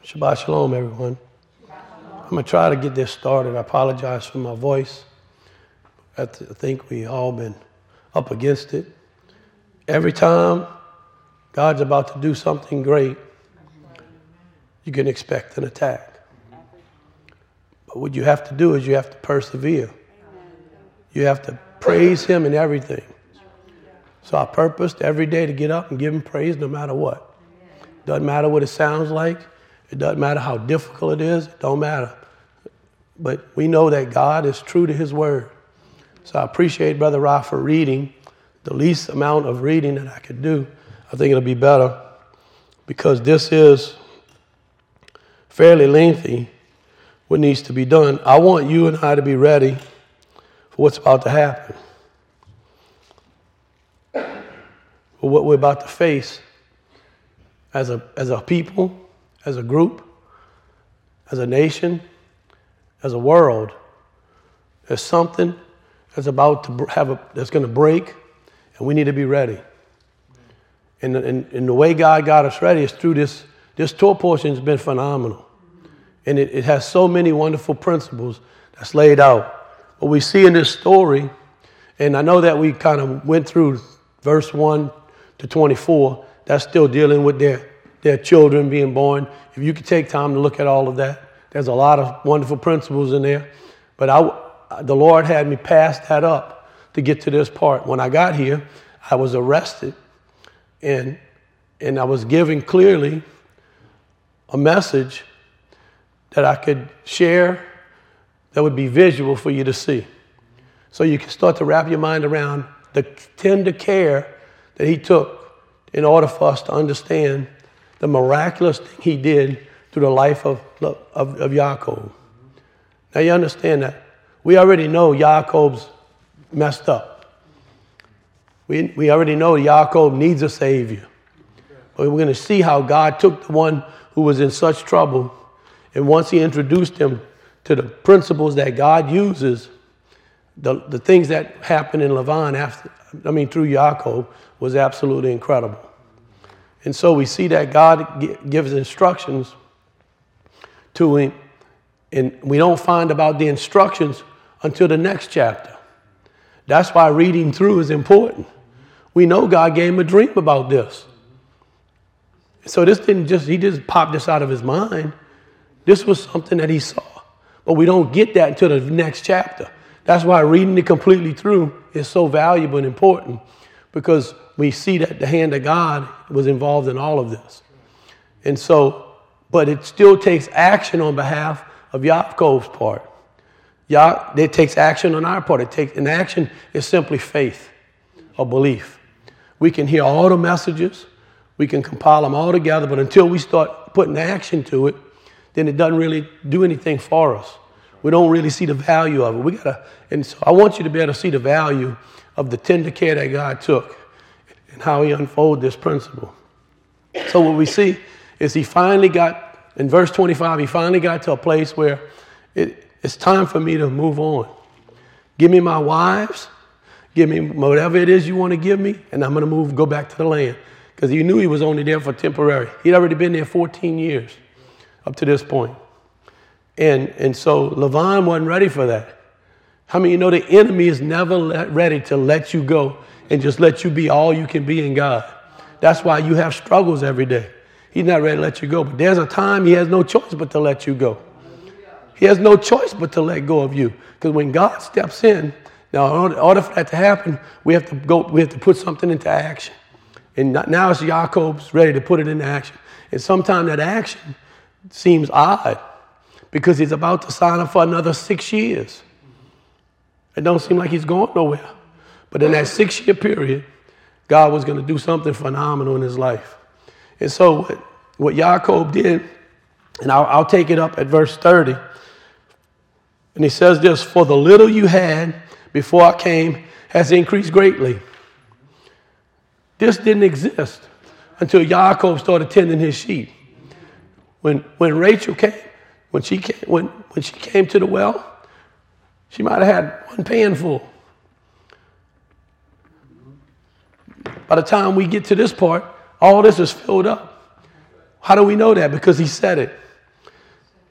Shabbat Shalom, everyone. I'm going to try to get this started. I apologize for my voice. I think we all been up against it. Every time God's about to do something great, you can expect an attack. But what you have to do is you have to persevere. You have to praise Him in everything. So I purposed every day to get up and give Him praise no matter what. Doesn't matter what it sounds like. It doesn't matter how difficult it is. It don't matter. But we know that God is true to His word. So I appreciate Brother Ra for reading the least amount of reading that I could do. I think it'll be better because this is fairly lengthy, what needs to be done. I want you and I to be ready for what's about to happen, for what we're about to face as a people, as a group, as a nation, as a world. There's something that's about to that's going to break, and we need to be ready. And the way God got us ready is through this. This Torah portion has been phenomenal. And it has so many wonderful principles that's laid out. What we see in this story, and I know that we kind of went through verse 1 to 24, that's still dealing with their children being born. If you could take time to look at all of that, there's a lot of wonderful principles in there. But the Lord had me pass that up to get to this part. When I got here, I was arrested, and I was giving clearly a message that I could share that would be visual for you to see. So you can start to wrap your mind around the tender care that He took in order for us to understand the miraculous thing He did through the life of Yaakov. Now you understand that. We already know Yaakov's messed up. We already know Yaakov needs a Savior. But we're going to see how God took the one who was in such trouble, and once He introduced him to the principles that God uses, the things that happened in Lavan through Yaakov was absolutely incredible. And so we see that God gives instructions to him, and we don't find about the instructions until the next chapter. That's why reading through is important. We know God gave him a dream about this. So this he just popped this out of his mind. This was something that he saw. But we don't get that until the next chapter. That's why reading it completely through is so valuable and important, because we see that the hand of God was involved in all of this. And so, but it still takes action on behalf of Yaakov's part. It takes action on our part. And action is simply faith or belief. We can hear all the messages. We can compile them all together. But until we start putting action to it, then it doesn't really do anything for us. We don't really see the value of it. And so I want you to be able to see the value of the tender care that God took and how He unfolded this principle. So what we see is he finally got, in verse 25, he finally got to a place where it's time for me to move on. Give me my wives, give me whatever it is you want to give me, and I'm going to go back to the land. Because he knew he was only there for temporary. He'd already been there 14 years up to this point. And so Lavan wasn't ready for that. How many of you know the enemy is never ready to let you go and just let you be all you can be in God? That's why you have struggles every day. He's not ready to let you go. But there's a time he has no choice but to let you go. He has no choice but to let go of you. Because when God steps in, now in order for that to happen, we have to put something into action. And now it's Yaakov's ready to put it into action. And sometimes that action seems odd because he's about to sign up for another 6 years. It don't seem like he's going nowhere. But in that 6-year period, God was going to do something phenomenal in his life. And so what Yaakov did, and I'll take it up at verse 30, and he says this, "For the little you had before I came has increased greatly." This didn't exist until Yaakov started tending his sheep. When Rachel came, when she came to the well, she might have had one pan full. By the time we get to this part, all this is filled up. How do we know that? Because he said it.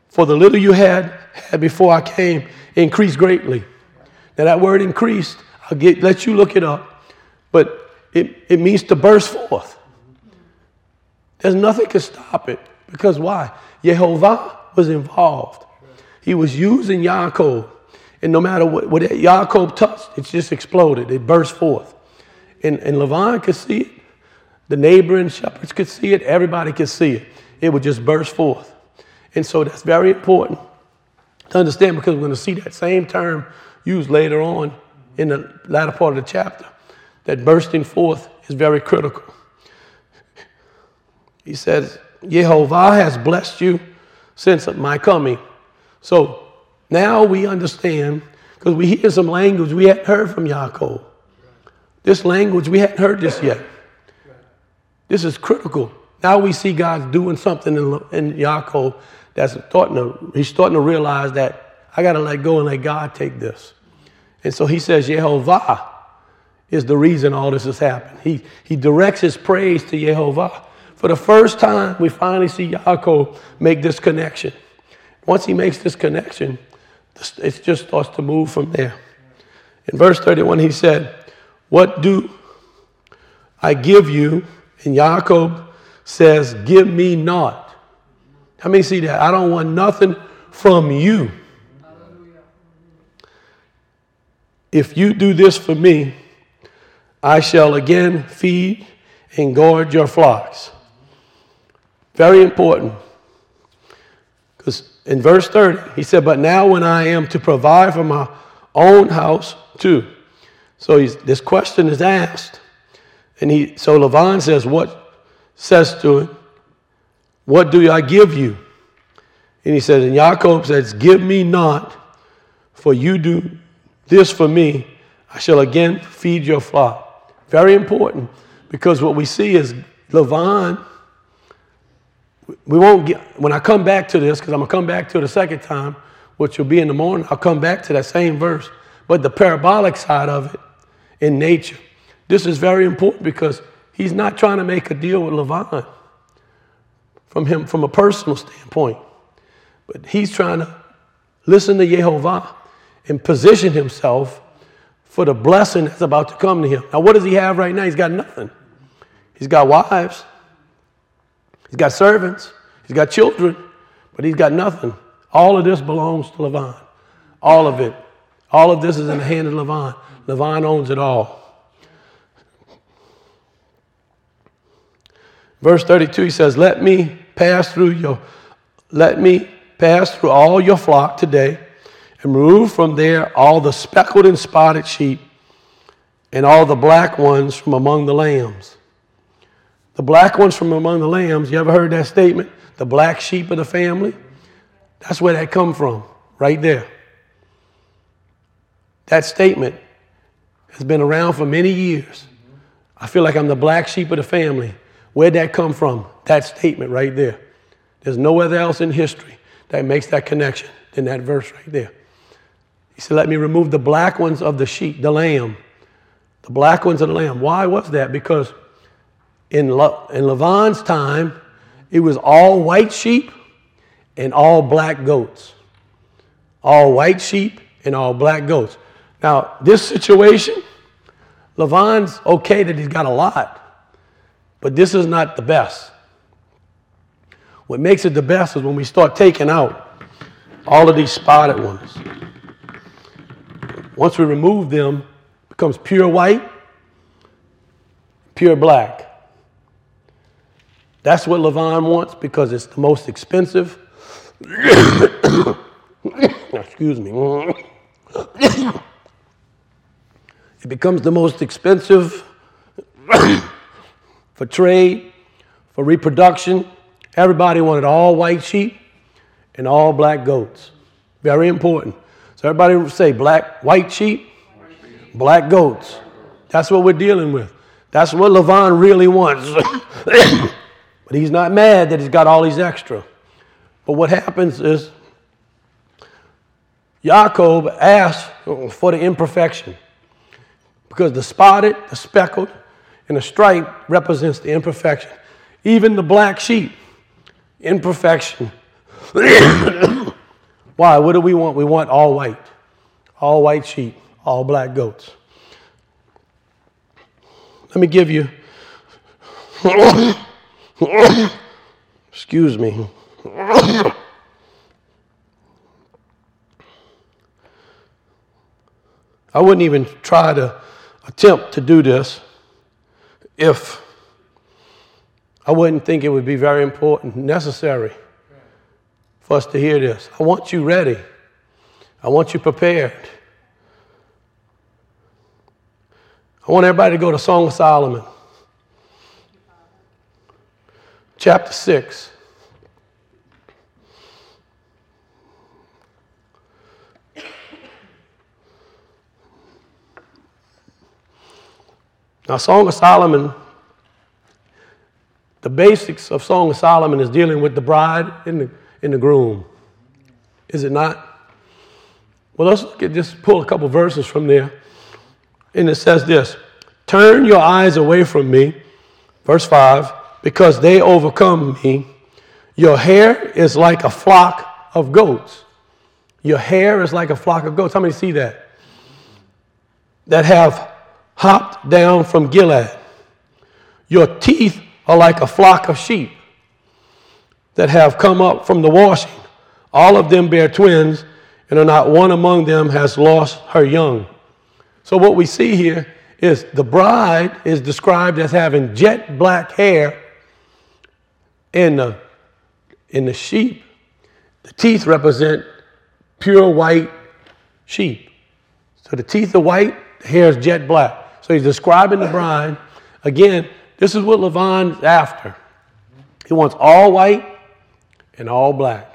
For the little you had before I came increased greatly. Now that word increased, let you look it up, but it means to burst forth. There's nothing can stop it. Because why? Yehovah was involved. He was using Yaakov. And no matter what Yaakov touched, it just exploded. It burst forth. And Lavan could see it. The neighboring shepherds could see it. Everybody could see it. It would just burst forth. And so that's very important to understand, because we're going to see that same term used later on in the latter part of the chapter. That bursting forth is very critical. He says, Yehovah has blessed you since my coming. So now we understand, because we hear some language we hadn't heard from Yaakov. This language, we hadn't heard this yet. This is critical. Now we see God doing something in Yaakov he's starting to realize that I got to let go and let God take this. And so he says Yehovah is the reason all this has happened. He directs his praise to Yehovah. For the first time, we finally see Yaakov make this connection. Once he makes this connection, it just starts to move from there. In verse 31, he said, what do I give you? And Yaakov says, give me naught. How many see that? I don't want nothing from you. If you do this for me, I shall again feed and guard your flocks. Very important. Because in verse 30, he said, but now when I am to provide for my own house too. So this question is asked. And so Lavan says to him, what do I give you? And he says, and Yaakov says, give me not, for you do this for me, I shall again feed your flock. Very important, because what we see is Lavan, when I come back to this, because I'm going to come back to it a second time, which will be in the morning, I'll come back to that same verse. But the parabolic side of it in nature, this is very important, because he's not trying to make a deal with Lavan from a personal standpoint. But he's trying to listen to Yehovah and position himself for the blessing that's about to come to him. Now, what does he have right now? He's got nothing. He's got wives. He's got servants. He's got children. But he's got nothing. All of this belongs to Lavan. All of it. All of this is in the hand of Lavan. Lavan owns it all. Verse 32, he says, let me pass through all your flock today, and remove from there all the speckled and spotted sheep, and all the black ones from among the lambs. The black ones from among the lambs, you ever heard that statement? The black sheep of the family? That's where that come from, right there. That statement has been around for many years. I feel like I'm the black sheep of the family. Where'd that come from? That statement right there. There's nowhere else in history that makes that connection than that verse right there. He said, let me remove the black ones of the sheep, the lamb. The black ones of the lamb. Why was that? Because in Lavan's time, it was all white sheep and all black goats. All white sheep and all black goats. Now, this situation, Lavan's okay that he's got a lot, but this is not the best. What makes it the best is when we start taking out all of these spotted ones. Once we remove them, it becomes pure white, pure black. That's what Lavan wants, because it's the most expensive. Excuse me. It becomes the most expensive for trade, for reproduction. Everybody wanted all white sheep and all black goats. Very important. So everybody say white sheep, black goats. That's what we're dealing with. That's what Lavan really wants. But he's not mad that he's got all these extra. But what happens is Yaakov asks for the imperfection, because the spotted, the speckled, and the stripe represents the imperfection. Even the black sheep, imperfection. Why? What do we want? We want all white sheep, all black goats. Let me give you, excuse me. I wouldn't even try to attempt to do this if I wouldn't think it would be very important, necessary for us to hear this. I want you ready. I want you prepared. I want everybody to go to Song of Solomon, chapter 6. Now, Song of Solomon, the basics of Song of Solomon is dealing with the bride and the groom. Is it not? Well, let's just pull a couple verses from there. And it says this: turn your eyes away from me, verse 5, because they overcome me. Your hair is like a flock of goats. Your hair is like a flock of goats. How many see that? That have hopped down from Gilead. Your teeth are like a flock of sheep that have come up from the washing. All of them bear twins, and not one among them has lost her young. So what we see here is the bride is described as having jet black hair, and the sheep, the teeth represent pure white sheep. So the teeth are white, the hair is jet black. So he's describing the bride. Again, this is what Lavan's after. He wants all white and all black.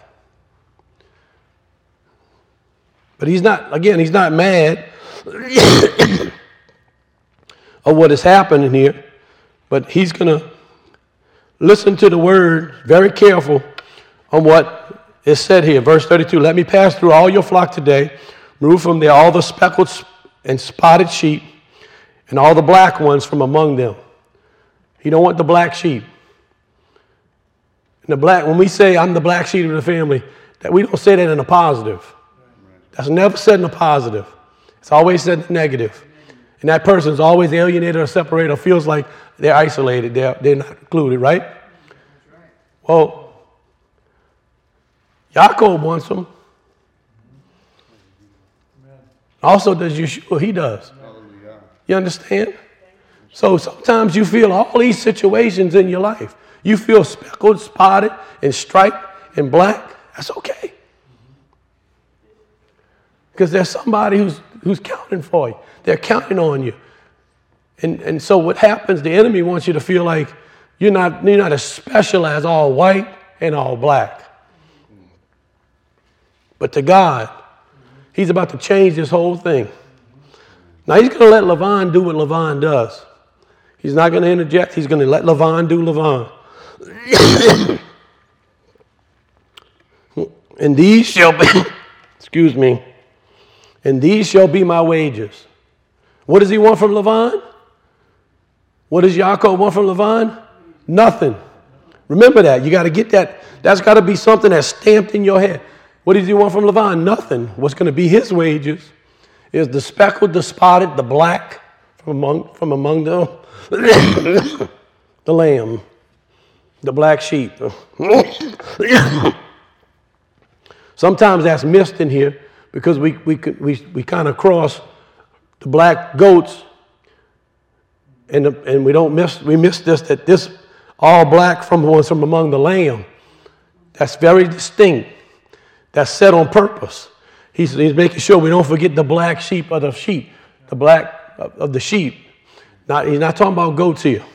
But he's not mad of what is happening here, but he's going to listen to the word, very careful on what is said here. Verse 32, let me pass through all your flock today, remove from there all the speckled and spotted sheep, and all the black ones from among them. You don't want the black sheep. And when we say I'm the black sheep of the family, that we don't say that in a positive. That's never said in a positive. It's always said in a negative. And that person's always alienated or separated or feels like they're isolated. They're not included, right? Well, Yaakov wants them. Also does Yeshua. He does. You understand? So sometimes you feel all these situations in your life. You feel speckled, spotted, and striped, and black. That's okay. Because there's somebody who's counting for you. They're counting on you. And so what happens, the enemy wants you to feel like you're not as special as all white and all black. But to God, he's about to change this whole thing. Now he's going to let Lavan do what Lavan does. He's not going to interject. He's going to let Lavan do Lavan. And these shall be, excuse me, and these shall be my wages. What does he want from Lavan? What does Yaakov want from Lavan? Nothing. Remember that. You got to get that. That's got to be something that's stamped in your head. What does he want from Lavan? Nothing. What's going to be his wages is the speckled, the spotted, the black from among them, the lamb, the black sheep. Sometimes that's missed in here because we kind of cross the black goats, and we miss this, that this all black from among the lamb. That's very distinct. That's set on purpose. He's making sure we don't forget the black sheep of the sheep, the black of the sheep. He's not talking about goats here.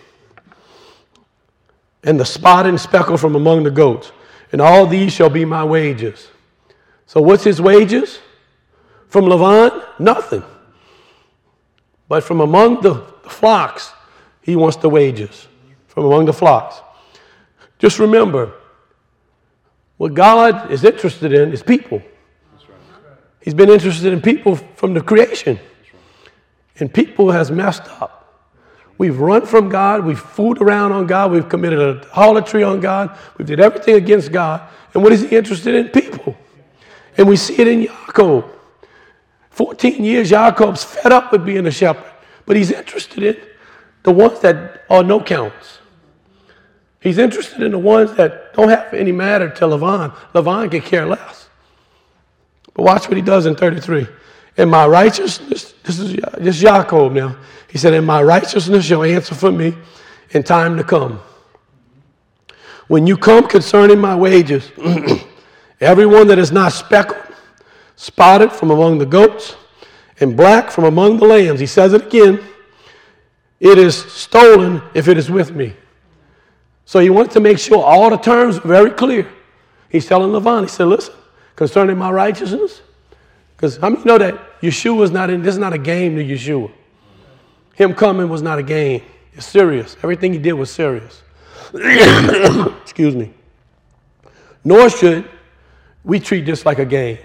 And the spotted and speckled from among the goats. And all these shall be my wages. So what's his wages? From Lavan? Nothing. But from among the flocks, he wants the wages. From among the flocks. Just remember, what God is interested in is people. He's been interested in people from the creation. And people has messed up. We've run from God. We've fooled around on God. We've committed idolatry on God. We've did everything against God. And what is he interested in? People. And we see it in Jacob. 14 years, Jacob's fed up with being a shepherd. But he's interested in the ones that are no counts. He's interested in the ones that don't have any matter to Lavan. Lavan can care less. But watch what he does in 33. In my righteousness, this is Jacob now. He said, in my righteousness shall answer for me in time to come. When you come concerning my wages, everyone that is not speckled, spotted from among the goats, and black from among the lambs, he says it again, it is stolen if it is with me. So he wanted to make sure all the terms were very clear. He's telling Lavan, he said, listen, concerning my righteousness, because how many know that Yeshua is not in, this is not a game to Yeshua. Him coming was not a game. It's serious. Everything he did was serious. Excuse me. Nor should we treat this like a game.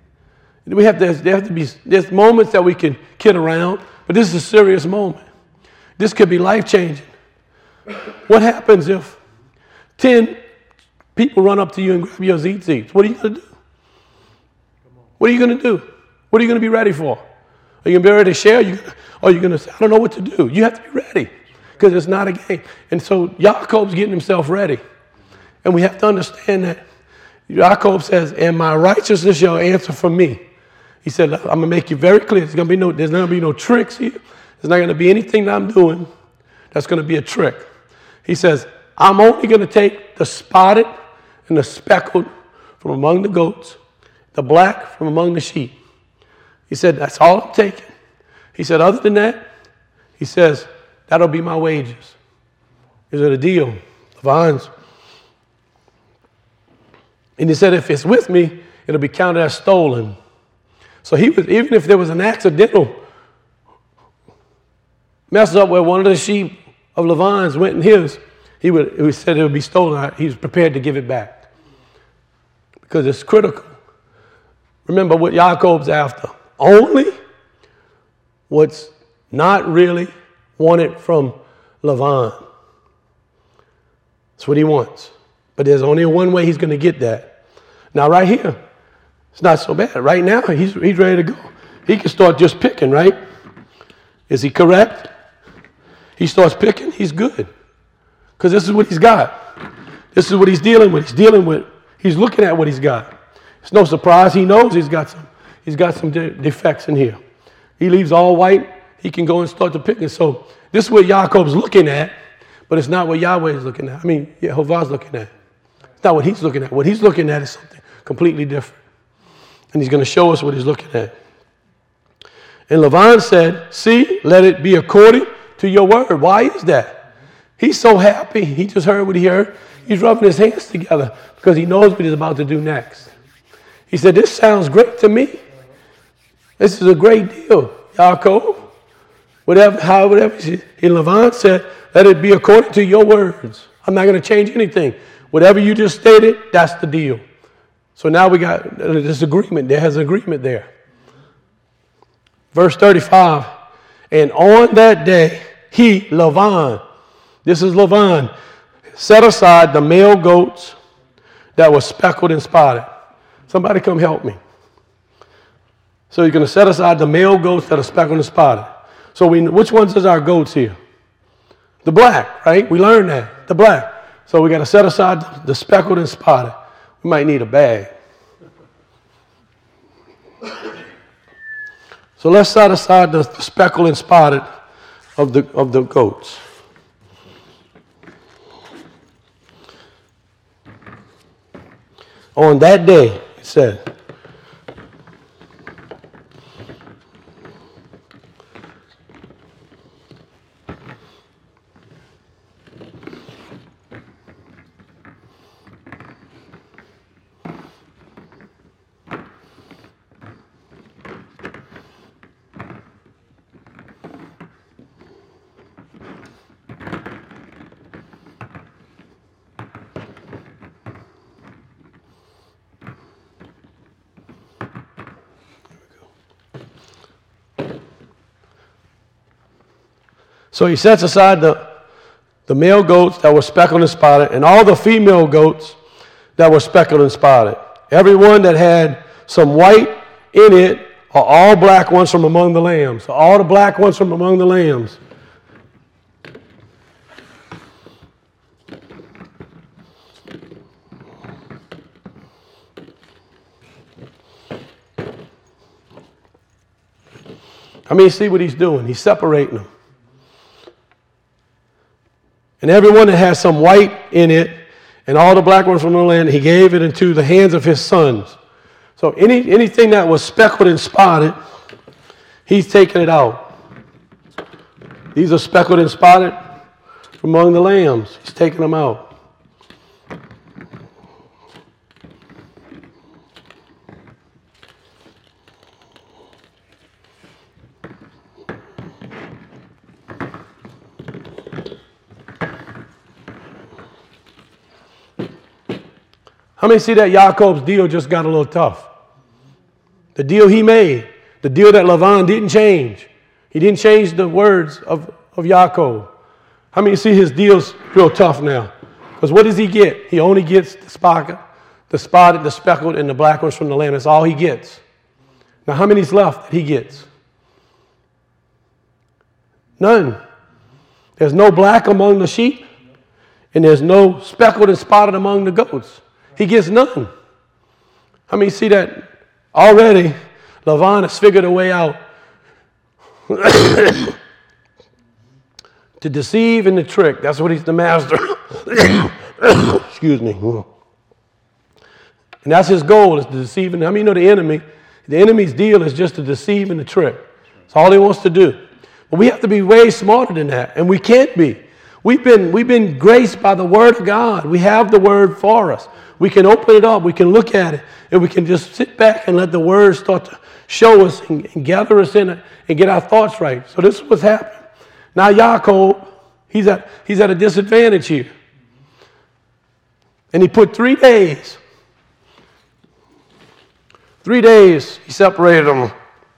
There's moments that we can kid around, but this is a serious moment. This could be life-changing. What happens if 10 people run up to you and grab your zits? What are you going to do? What are you going to do? What are you going to be ready for? Are you going to be ready to share? Or are you going to say, I don't know what to do? You have to be ready because it's not a game. And so Jacob's getting himself ready. And we have to understand that Jacob says, and my righteousness shall answer for me. He said, I'm going to make you very clear. There's not going to be no tricks here. There's not going to be anything that I'm doing that's going to be a trick. He says, I'm only going to take the spotted and the speckled from among the goats, the black from among the sheep. He said, that's all I'm taking. He said, other than that, he says, that'll be my wages. Is it a deal? Lavan's. And he said, if it's with me, it'll be counted as stolen. So he was, even if there was an accidental mess up where one of the sheep of Lavan's went in his, he said it would be stolen. He was prepared to give it back because it's critical. Remember what Jacob's after. Only what's not really wanted from Lavan. That's what he wants. But there's only one way he's going to get that. Now right here, it's not so bad. Right now, he's ready to go. He can start just picking, right? Is he correct? He starts picking, he's good. Because this is what he's got. This is what he's dealing with. He's looking at what he's got. It's no surprise. He knows he's got some defects in here. He leaves all white. He can go and start to pick. And so this is what Jacob's looking at, but it's not what Yahweh is looking at. Jehovah's looking at. It's not what he's looking at. What he's looking at is something completely different. And he's going to show us what he's looking at. And Lavan said, see, let it be according to your word. Why is that? He's so happy. He just heard what he heard. He's rubbing his hands together because he knows what he's about to do next. He said, this sounds great to me. This is a great deal, Yaakov. Whatever. And Lavan said, let it be according to your words. I'm not going to change anything. Whatever you just stated, that's the deal. So now we got this agreement. There has an agreement there. Verse 35. And on that day, he, Lavan, this is Lavan, set aside the male goats that were speckled and spotted. Somebody come help me. So you're going to set aside the male goats that are speckled and spotted. So which ones is our goats here? The black, right? We learned that, the black. So we got to set aside the speckled and spotted. We might need a bag. So let's set aside the speckled and spotted of the goats. On that day, it said, So he sets aside the male goats that were speckled and spotted and all the female goats that were speckled and spotted. Every one that had some white in it are all black ones from among the lambs. So all the black ones from among the lambs. I mean, see what he's doing. He's separating them. And everyone that has some white in it, and all the black ones from the land, he gave it into the hands of his sons. So anything that was speckled and spotted, he's taking it out. These are speckled and spotted from among the lambs. He's taking them out. How many see that Jacob's deal just got a little tough? The deal he made, the deal that Lavan didn't change. He didn't change the words of Jacob. How many see his deal's real tough now? Because what does he get? He only gets the spotted, the speckled, and the black ones from the land. That's all he gets. Now, how many's left that he gets? None. There's no black among the sheep, and there's no speckled and spotted among the goats. He gets none. How many see that already Lavan has figured a way out to deceive and to trick? That's what he's the master. Excuse me. And that's his goal, is to deceive. And how many know the enemy's deal is just to deceive and to trick. That's all he wants to do. But we have to be way smarter than that, and we can't be. We've been graced by the word of God. We have the word for us. We can open it up, we can look at it, and we can just sit back and let the word start to show us and gather us in it and get our thoughts right. So this is what's happening. Now Jacob, he's at a disadvantage here. And he put 3 days. 3 days he separated them.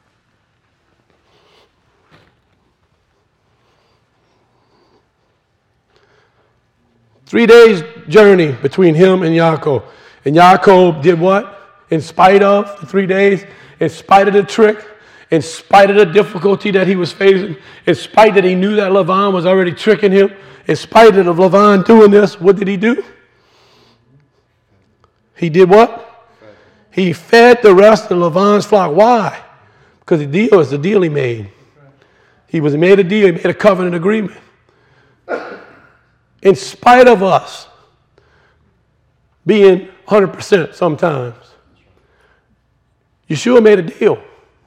Three days journey between him and Jacob. And Jacob did what? In spite of the 3 days, in spite of the trick, in spite of the difficulty that he was facing, in spite that he knew that Lavan was already tricking him, in spite of Lavan doing this, what did he do? He did what? He fed the rest of Lavan's flock. Why? Because the deal is the deal he made. He made a deal, he made a covenant agreement. In spite of us being 100% sometimes, Yeshua made a deal.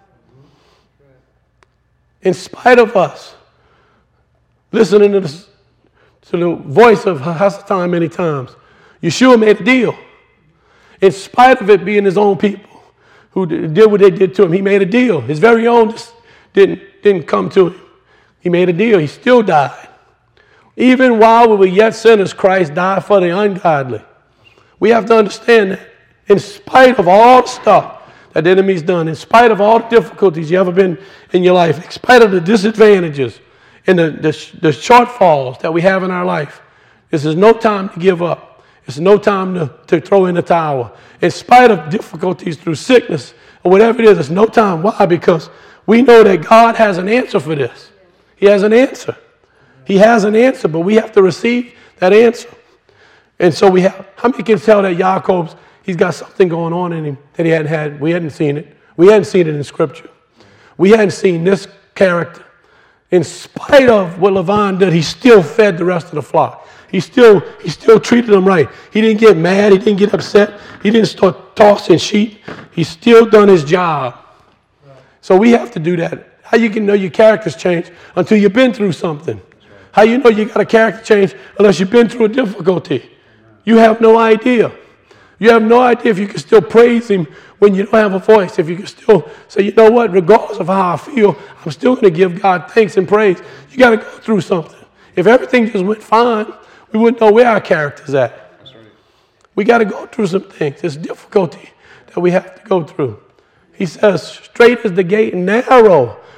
In spite of us listening to the voice of Hasatan many times, Yeshua made a deal. In spite of it being his own people who did what they did to him, he made a deal. His very own just didn't come to him. He made a deal. He still died. Even while we were yet sinners, Christ died for the ungodly. We have to understand that in spite of all the stuff that the enemy's done, in spite of all the difficulties you ever been in your life, in spite of the disadvantages and the shortfalls that we have in our life, this is no time to give up. It's no time to throw in the towel. In spite of difficulties through sickness or whatever it is, it's no time. Why? Because we know that God has an answer for this. He has an answer. He has an answer, but we have to receive that answer. And so how many can tell that Jacob's, he's got something going on in him that he hadn't had? We hadn't seen it. We hadn't seen it in Scripture. We hadn't seen this character. In spite of what Lavan did, he still fed the rest of the flock. He still treated them right. He didn't get mad. He didn't get upset. He didn't start tossing sheep. He still done his job. So we have to do that. How you can know your character's changed until you've been through something? How you know you got a character change unless you've been through a difficulty? You have no idea. You have no idea if you can still praise him when you don't have a voice. If you can still say, you know what, regardless of how I feel, I'm still going to give God thanks and praise. You got to go through something. If everything just went fine, we wouldn't know where our character's at. That's right. We got to go through some things. It's difficulty that we have to go through. He says, straight is the gate and narrow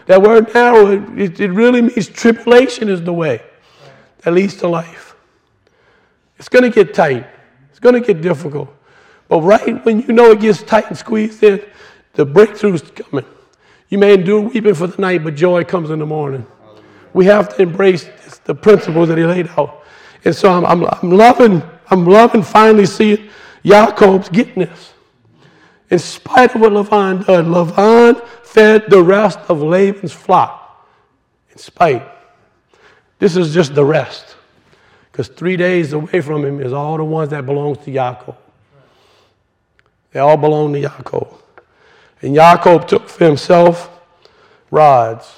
That word narrow, it really means tribulation is the way that leads to life. It's going to get tight. It's going to get difficult. But right when you know it gets tight and squeezed in, the breakthrough's coming. You may endure weeping for the night, but joy comes in the morning. We have to embrace the principles that he laid out. And so I'm loving finally seeing Jacob's getting this. In spite of what Laban did, Laban fed the rest of Laban's flock. In spite. This is just the rest. Because 3 days away from him is all the ones that belong to Jacob. They all belong to Jacob. And Jacob took for himself rods.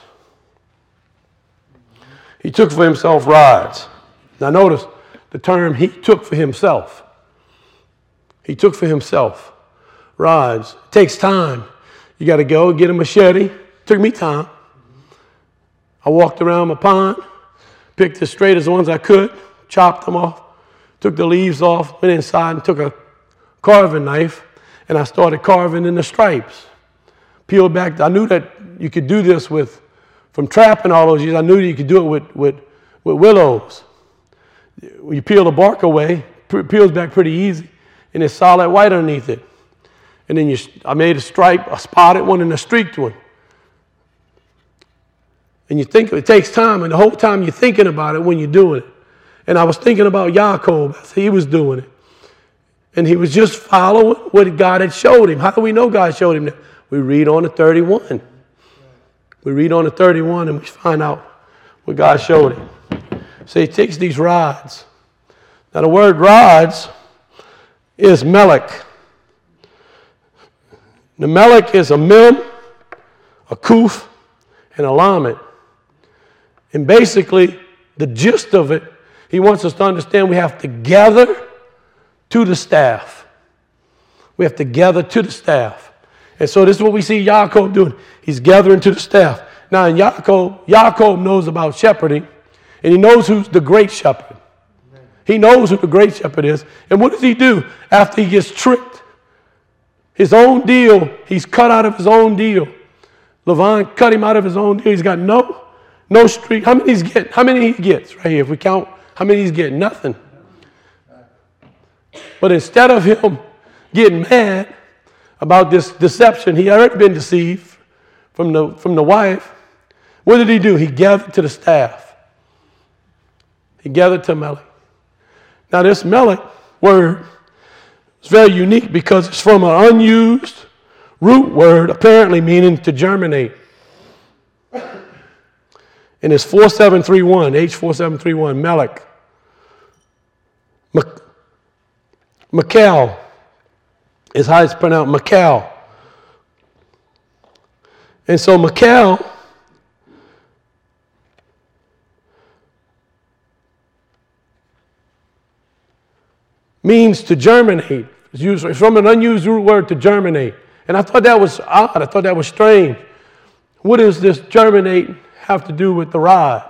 He took for himself rods. Now notice the term he took for himself. He took for himself rods. It takes time. You got to go get a machete. It took me time. I walked around my pond, picked as straight as the ones I could, chopped them off, took the leaves off, went inside and took a carving knife, and I started carving in the stripes. Peeled back. I knew that you could do this from trapping all those years. I knew that you could do it with willows. When you peel the bark away, it peels back pretty easy, and it's solid white underneath it. And then I made a stripe, a spotted one, and a streaked one. And you think it takes time, and the whole time you're thinking about it when you're doing it. And I was thinking about Jacob as he was doing it. And he was just following what God had showed him. How do we know God showed him that? We read on the 31. We read on the 31 and we find out what God showed him. So he takes these rods. Now the word rods is melech. The melech is a mem, a kuf, and a lamed. And basically, the gist of it, he wants us to understand we have to gather to the staff. We have to gather to the staff. And so this is what we see Jacob doing. He's gathering to the staff. Now, in Jacob knows about shepherding, and he knows who's the great shepherd. He knows who the great shepherd is. And what does he do after he gets tricked? His own deal, he's cut out of his own deal. Laban cut him out of his own deal. He's got no streak. How many he gets right here? If we count how many he's getting, nothing. But instead of him getting mad about this deception, he had already been deceived from the wife. What did he do? He gathered to the staff. He gathered to melech. Now this melech word is very unique because it's from an unused root word, apparently meaning to germinate. And it's 4731, H4731, melech. Michal is how it's pronounced, Michal. And so Michal means to germinate. It's from an unused root word, to germinate. And I thought that was odd. I thought that was strange. What does this germinate have to do with the rod?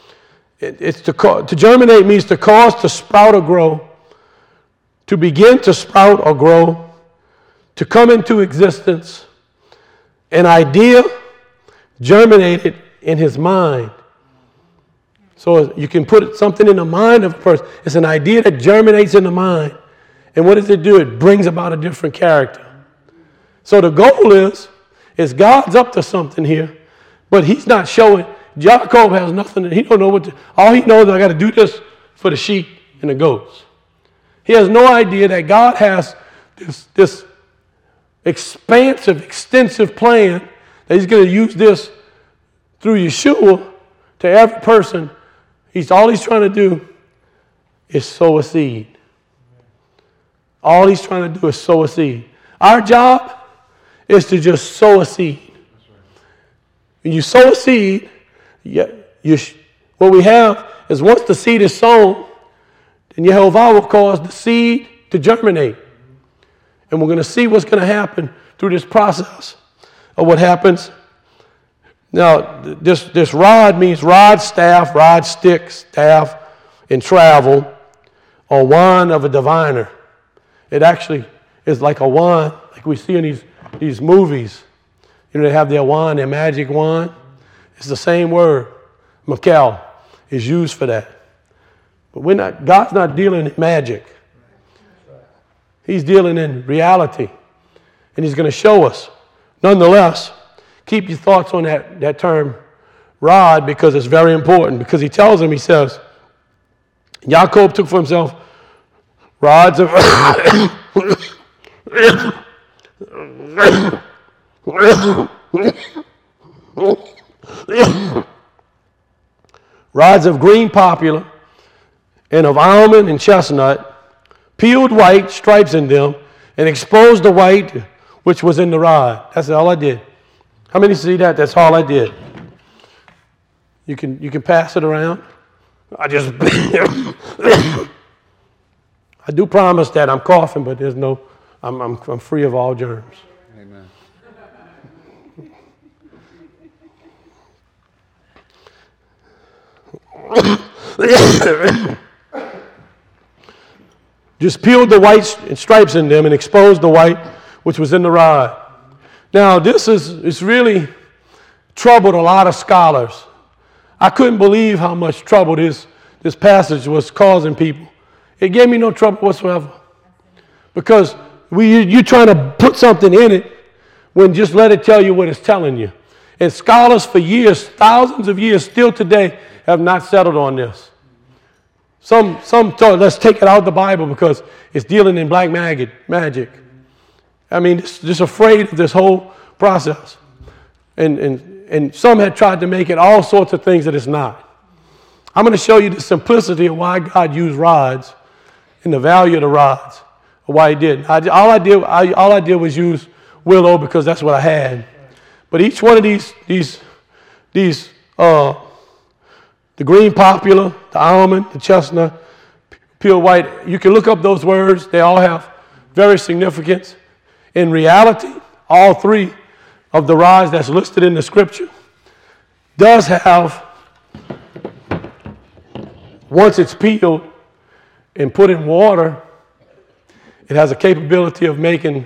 To germinate means to cause to sprout or grow, to begin to sprout or grow, to come into existence. An idea germinated in his mind. So you can put something in the mind of a person. It's an idea that germinates in the mind. And what does it do? It brings about a different character. So the goal is God's up to something here, but he's not showing. Jacob has nothing. He don't know what to. All he knows is I got to do this for the sheep and the goats. He has no idea that God has this expansive, extensive plan that he's going to use this through Yeshua to every person. All he's trying to do is sow a seed. All he's trying to do is sow a seed. Our job is to just sow a seed. When you sow a seed, what we have is once the seed is sown, then Yehovah will cause the seed to germinate. And we're going to see what's going to happen through this process of what happens. Now, this rod means rod, staff, rod, stick, staff, and travel, or wand of a diviner. It actually is like a wand, like we see in these movies. You know, they have their wand, their magic wand. It's the same word. Makel is used for that. But God's not dealing in magic. He's dealing in reality. And he's going to show us. Nonetheless, keep your thoughts on that term rod, because it's very important. Because he tells him, he says, Jacob took for himself rods of rods of green poplar and of almond and chestnut, peeled white, stripes in them, and exposed the white which was in the rod. That's all I did. How many see that? That's all I did. You can pass it around. I do promise that I'm coughing, but there's no, I'm free of all germs. Amen. Just peeled the white stripes in them and exposed the white which was in the rod. Now, it's really troubled a lot of scholars. I couldn't believe how much trouble this passage was causing people. It gave me no trouble whatsoever. Because you're trying to put something in it when just let it tell you what it's telling you. And scholars for years, thousands of years, still today, have not settled on this. Some thought, let's take it out of the Bible because it's dealing in black magic. I mean, just afraid of this whole process. And some had tried to make it all sorts of things that it's not. I'm going to show you the simplicity of why God used rods and the value of the rods, or why he did. All I did was use willow because that's what I had. But each one of these the green poplar, the almond, the chestnut, pure white, you can look up those words. They all have very significance. In reality, all three of the rods that's listed in the scripture does have, once it's peeled and put in water, it has a capability of making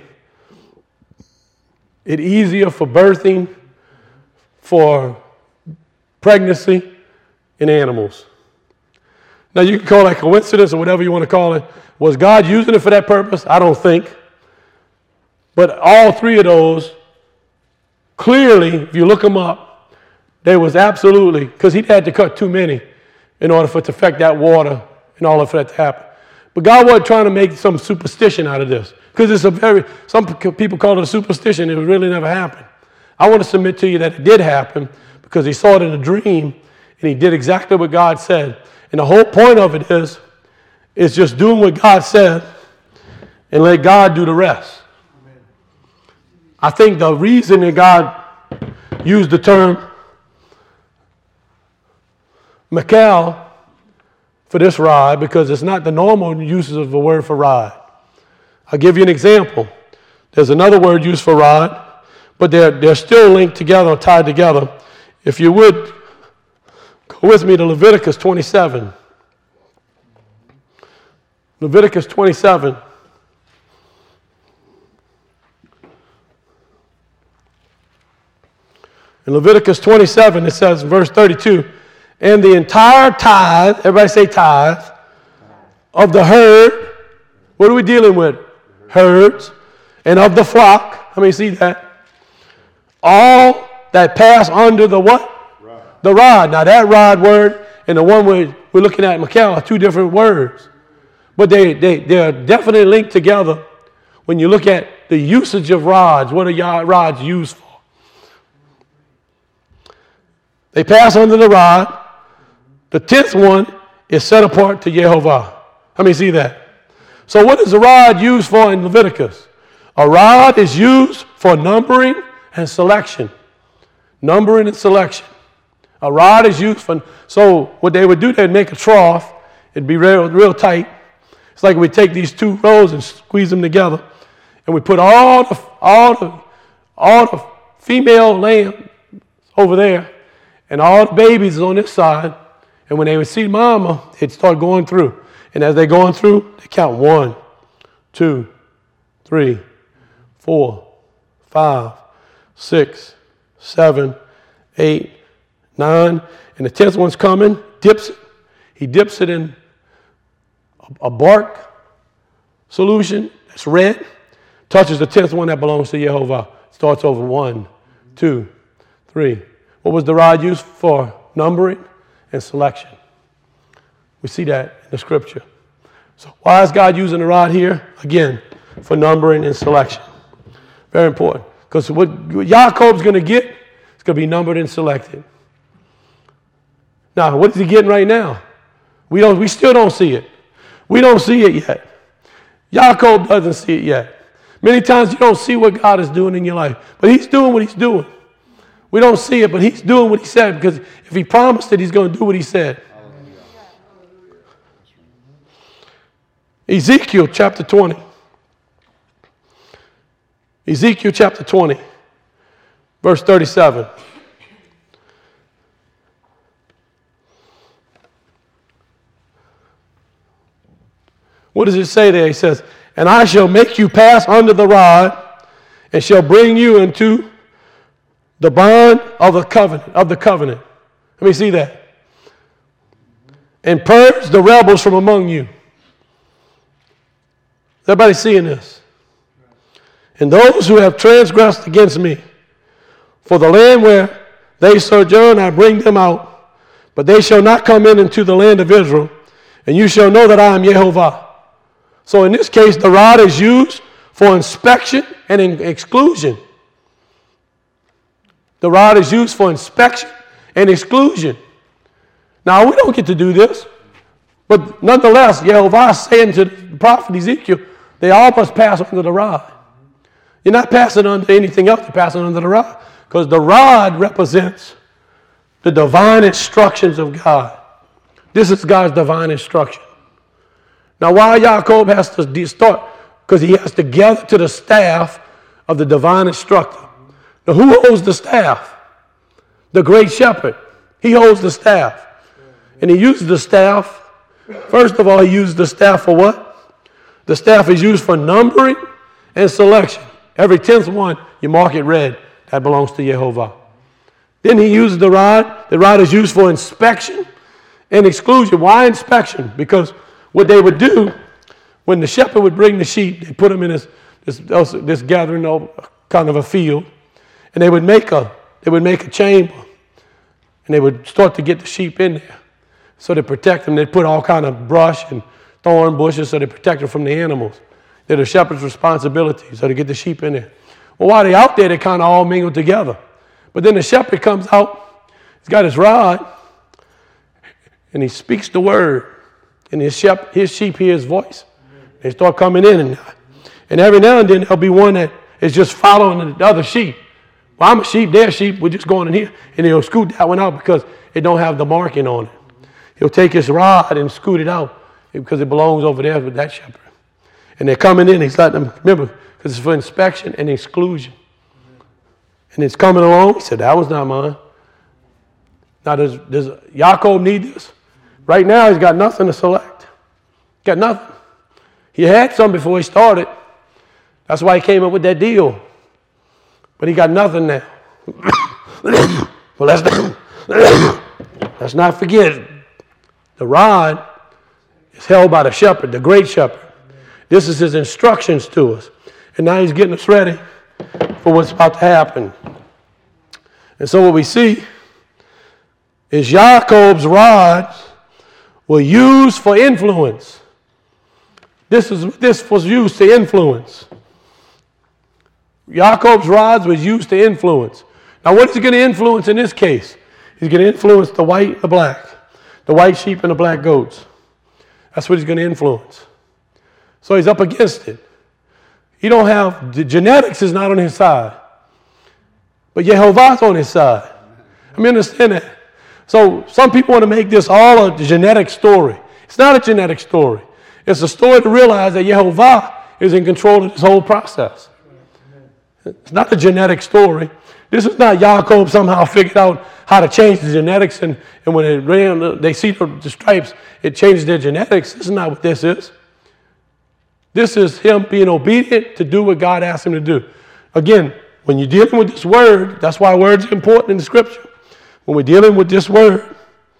it easier for birthing, for pregnancy in animals. Now, you can call that coincidence or whatever you want to call it. Was God using it for that purpose? I don't think. But all three of those, clearly, if you look them up, there was absolutely, because he had to cut too many in order for it to affect that water and all of that to happen. But God wasn't trying to make some superstition out of this, because some people call it a superstition. It really never happened. I want to submit to you that it did happen because he saw it in a dream and he did exactly what God said. And the whole point of it is just doing what God said and let God do the rest. I think the reason that God used the term Makel for this rod, because it's not the normal uses of the word for rod. I'll give you an example. There's another word used for rod, but they're still linked together or tied together. If you would, go with me to Leviticus 27. Leviticus 27. In Leviticus 27, it says in verse 32, and the entire tithe, everybody say tithe, of the herd, what are we dealing with? Herds, and of the flock, how many see that? All that pass under the what? Rod. The rod. Now that rod word and the one we're looking at, Makel, are two different words. But they're definitely linked together when you look at the usage of rods. What are rods used for? They pass under the rod. The 10th one is set apart to Jehovah. How many see that? So what is the rod used for in Leviticus? A rod is used for numbering and selection. Numbering and selection. A rod is used for, so what they would do, they'd make a trough. It'd be real tight. It's like we take these two rows and squeeze them together, and we put all the female lamb over there, and all the babies on this side. And when they would see mama, they'd start going through. And as they're going through, they count 1, 2, 3, 4, 5, 6, 7, 8, 9, and the 10th one's coming, dips it. He dips it in a bark solution that's red, touches the 10th one that belongs to Yehovah. Starts over 1, 2, 3. What was the rod used for? Numbering and selection. We see that in the scripture. So why is God using the rod here? Again, for numbering and selection. Very important. Because what Jacob's going to get, it's going to be numbered and selected. Now, what is he getting right now? We still don't see it. We don't see it yet. Jacob doesn't see it yet. Many times you don't see what God is doing in your life. But he's doing what he's doing. We don't see it, but he's doing what he said, because if he promised it, he's going to do what he said. Ezekiel chapter 20. Ezekiel chapter 20, verse 37. What does it say there? He says, and I shall make you pass under the rod, and shall bring you into the bond of the covenant. Let me see that. And purge the rebels from among you. Is everybody seeing this? And those who have transgressed against me, for the land where they sojourn, I bring them out, but they shall not come in into the land of Israel, and you shall know that I am Yehovah. So in this case, the rod is used for inspection and exclusion. The rod is used for inspection and exclusion. Now, we don't get to do this, but nonetheless, Yehovah is saying to the prophet Ezekiel, they all must pass under the rod. You're not passing under anything else, you're passing under the rod, because the rod represents the divine instructions of God. This is God's divine instruction. Now, why Jacob has to start? Because he has to gather to the staff of the divine instructor. Now, who holds the staff? The great shepherd. He holds the staff. And he uses the staff. First of all, he uses the staff for what? The staff is used for numbering and selection. Every 10th one, you mark it red. That belongs to Yehovah. Then he uses the rod. The rod is used for inspection and exclusion. Why inspection? Because what they would do, when the shepherd would bring the sheep, they put them in this gathering, kind of a field, and they would make a chamber, and they would start to get the sheep in there. So to protect them, they'd put all kind of brush and thorn bushes so they protect them from the animals. They're the shepherd's responsibility, so to get the sheep in there. Well, while they're out there, they kind of all mingle together. But then the shepherd comes out, he's got his rod, and he speaks the word. And his sheep hear his voice. They start coming in. And every now and then, there'll be one that is just following the other sheep. Well, I'm a sheep, they're sheep, we're just going in here. And he'll scoot that one out because it don't have the marking on it. He'll take his rod and scoot it out because it belongs over there with that shepherd. And they're coming in, he's letting them, remember, because it's for inspection and exclusion. And it's coming along. He said, that was not mine. Now, does Jacob need this? Right now, he's got nothing to select. Got nothing. He had some before he started. That's why he came up with that deal. But he got nothing now. Well, let's not forget, the rod is held by the shepherd, the great shepherd. This is his instructions to us. And now he's getting us ready for what's about to happen. And so what we see is Jacob's rods were used for influence. This was used to influence. Jacob's rods was used to influence. Now, what is he going to influence in this case? He's going to influence the white and the black, the white sheep and the black goats. That's what he's going to influence. So he's up against it. He don't have, the genetics is not on his side. But Yehovah's on his side. I mean, understand that. So some people want to make this all a genetic story. It's not a genetic story. It's a story to realize that Yehovah is in control of this whole process. It's not a genetic story. This is not Jacob somehow figured out how to change the genetics, and when it ran, they see the stripes, it changes their genetics. This is not what this is. This is him being obedient to do what God asked him to do. Again, when you're dealing with this word, that's why words are important in the scripture. when we're dealing with this word,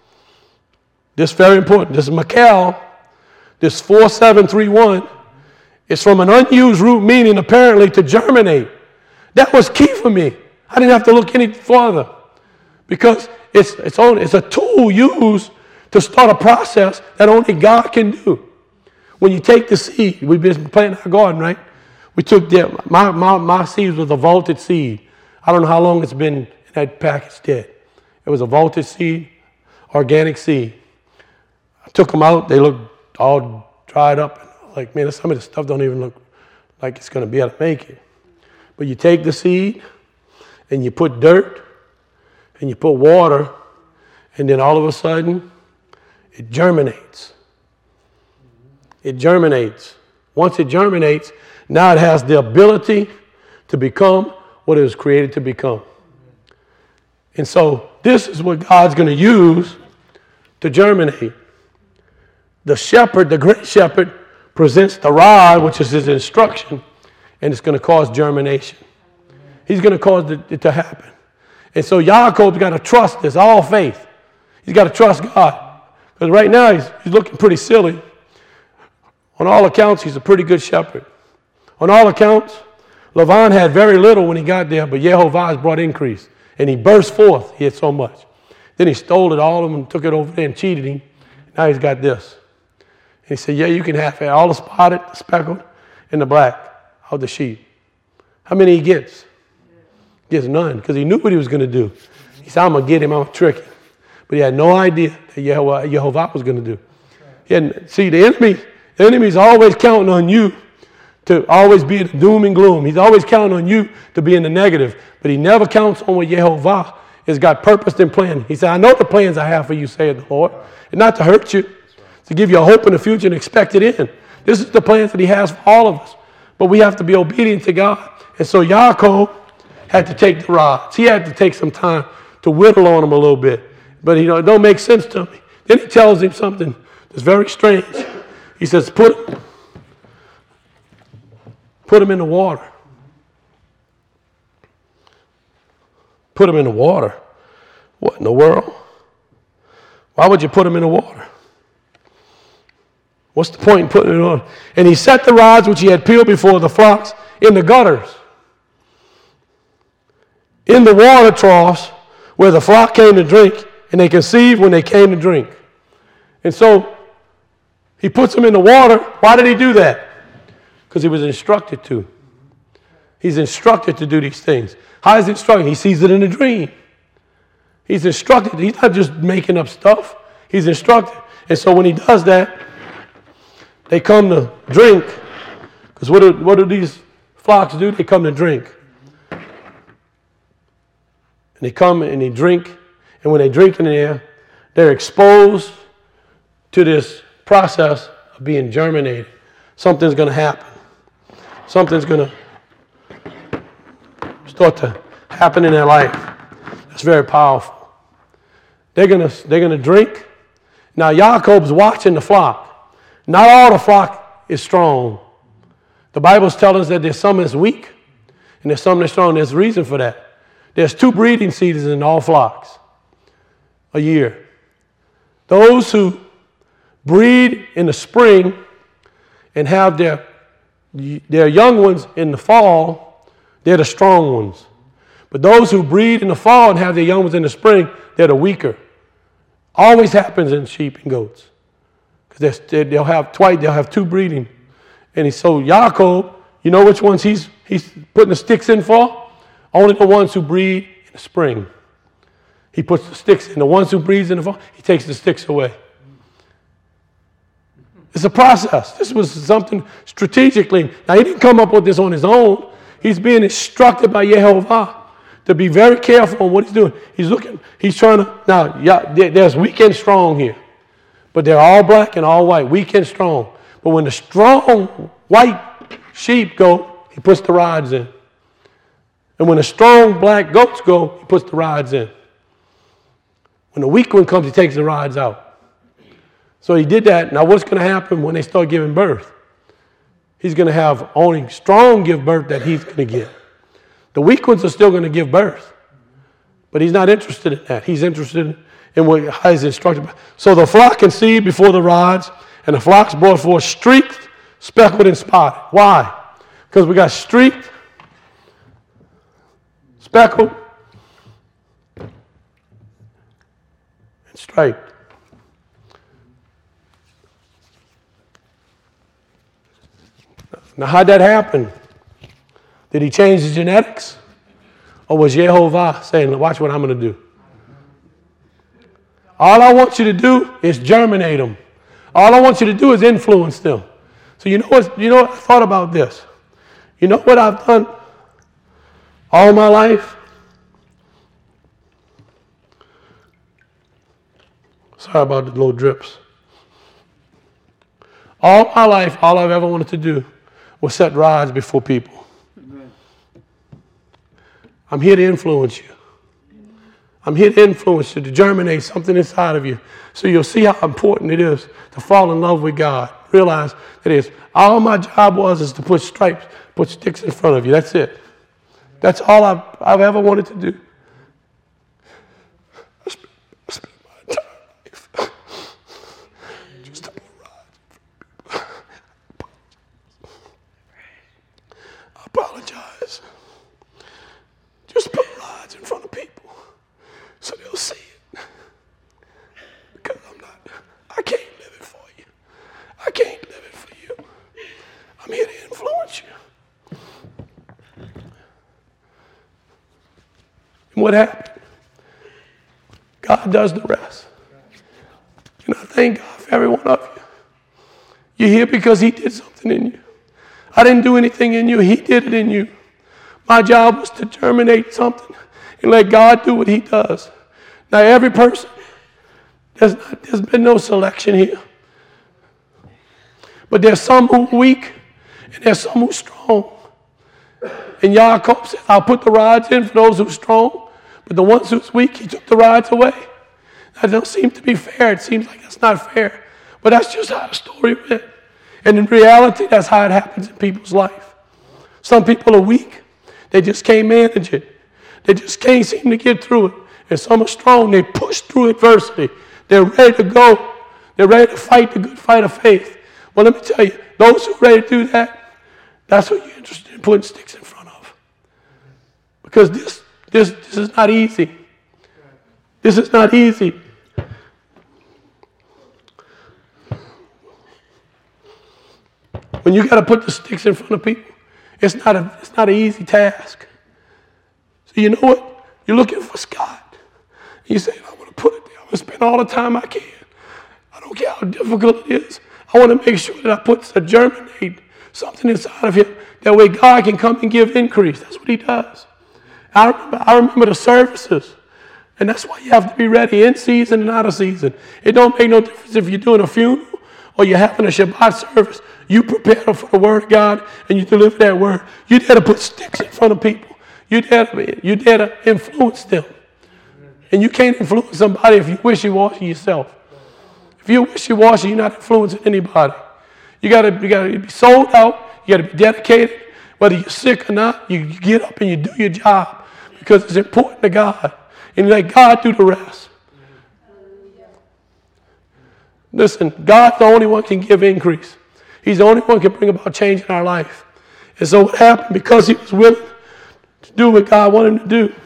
this is very important. This is Michal. This 4731 is from an unused root meaning apparently to germinate. That was key for me. I didn't have to look any further because it's a tool used to start a process that only God can do. When you take the seed, we've been planting our garden, right? We took my seeds was a vaulted seed. I don't know how long it's been in that package dead. It was a vaulted seed, organic seed. I took them out. They looked all dried up. Like, man, some of this stuff don't even look like it's going to be able to make it. But you take the seed and you put dirt and you put water, and then all of a sudden it germinates. It germinates. Once it germinates, now it has the ability to become what it was created to become. And so this is what God's going to use to germinate. The shepherd, the great shepherd, presents the rod, which is his instruction, and it's going to cause germination. He's going to cause it to happen. And so Jacob's got to trust this, all faith. He's got to trust God. Because right now he's looking pretty silly. On all accounts, he's a pretty good shepherd. On all accounts, Lavan had very little when he got there, but Yehovah has brought increase. And he burst forth. He had so much. Then he stole it all of them and took it over there and cheated him. Now he's got this. And he said, yeah, you can have it. All the spotted, the speckled, and the black of the sheep. How many he gets? He gets none, because he knew what he was going to do. He said, I'm going to get him, I'm going to trick him. But he had no idea that Yehovah was going to do. See, the enemy's always counting on you to always be in the doom and gloom. He's always counting on you to be in the negative. But he never counts on what Yehovah has got purposed and planned. He said, I know the plans I have for you, saith the Lord, and not to hurt you, to give you a hope in the future and expect it in. This is the plans that he has for all of us. But we have to be obedient to God. And so Yaakov had to take the rods. He had to take some time to whittle on them a little bit. But it don't make sense to me. Then he tells him something that's very strange. He says, put him in the water. Put him in the water. What in the world? Why would you put him in the water? What's the point in putting it on? And he set the rods which he had peeled before the flocks in the gutters, in the water troughs where the flock came to drink, and they conceived when they came to drink. And so he puts them in the water. Why did he do that? Because he was instructed to. He's instructed to do these things. How is he instructed? He sees it in a dream. He's instructed. He's not just making up stuff. He's instructed. And so when he does that, they come to drink. Because what do these flocks do? They come to drink. And they come and they drink. And when they drink in there, they're exposed to this process of being germinated. Something's going to happen. Something's going to start to happen in their life. That's very powerful. They're going to drink. Now, Jacob's watching the flock. Not all the flock is strong. The Bible's telling us that there's some that's weak and there's some that's strong. There's a reason for that. There's 2 breeding seasons in all flocks a year. Those who breed in the spring and have their young ones in the fall, they're the strong ones. But those who breed in the fall and have their young ones in the spring, they're the weaker. Always happens in sheep and goats. Because they'll have 2 breeding. And so Yaakov, you know which ones he's putting the sticks in for? Only the ones who breed in the spring. He puts the sticks in. The ones who breed in the fall, he takes the sticks away. It's a process. This was something strategically. Now, he didn't come up with this on his own. He's being instructed by Yehovah to be very careful on what he's doing. He's trying to, now, there's weak and strong here. But they're all black and all white, weak and strong. But when the strong white sheep go, he puts the rods in. And when the strong black goats go, he puts the rods in. When the weak one comes, he takes the rods out. So he did that. Now what's going to happen when they start giving birth? He's going to have only strong give birth that he's going to get. The weak ones are still going to give birth. But he's not interested in that. He's interested in how he's instructed. So the flock conceived before the rods, and the flocks brought forth streaked, speckled, and spotted. Why? Because we got streaked, speckled, and striped. Now, how'd that happen? Did he change the genetics? Or was Jehovah saying, watch what I'm going to do? All I want you to do is germinate them. All I want you to do is influence them. So you know what I thought about this? You know what I've done all my life? Sorry about the little drips. All my life, all I've ever wanted to do was set rods before people. Amen. I'm here to influence you. I'm here to influence you, to germinate something inside of you. So you'll see how important it is to fall in love with God. Realize that it is. All my job is to put stripes, put sticks in front of you. That's it. That's all I've ever wanted to do. I spent my entire life just to put rods. I apologize. Just put rods in front of people so they'll see it. Because I can't live it for you. I can't live it for you. I'm here to influence you. And what happened? God does the rest. And I thank God for every one of you. You're here because he did something in you. I didn't do anything in you. He did it in you. My job was to germinate something and let God do what he does. Now, every person, there's been no selection here. But there's some who are weak and there's some who are strong. And Yaakov said, I'll put the rods in for those who are strong, but the ones who's weak, he took the rods away. That don't seem to be fair. It seems like that's not fair. But that's just how the story went. And in reality, that's how it happens in people's life. Some people are weak. They just can't manage it. They just can't seem to get through it. And some are strong. They push through adversity. They're ready to go. They're ready to fight the good fight of faith. Well, let me tell you, those who are ready to do that, that's what you're interested in putting sticks in front of. Because this is not easy. This is not easy. When you got to put the sticks in front of people, it's not an easy task. So you know what? You're looking for Scott. You say, I'm going to put it there. I'm going to spend all the time I can. I don't care how difficult it is. I want to make sure that I germinate something inside of him. That way God can come and give increase. That's what he does. I remember the services. And that's why you have to be ready in season and out of season. It don't make no difference if you're doing a funeral or you're having a Shabbat service. You prepare for the word of God and you deliver that word. You dare to put sticks in front of people. You dare to influence them. And you can't influence somebody if you wishy-washy yourself. If you're wishy-washy, you're not influencing anybody. You gotta be sold out. You gotta be dedicated. Whether you're sick or not, you get up and you do your job because it's important to God. And let God do the rest. Listen, God's the only one who can give increase. He's the only one who can bring about change in our life. And so what happened? Because he was willing to do what God wanted him to do.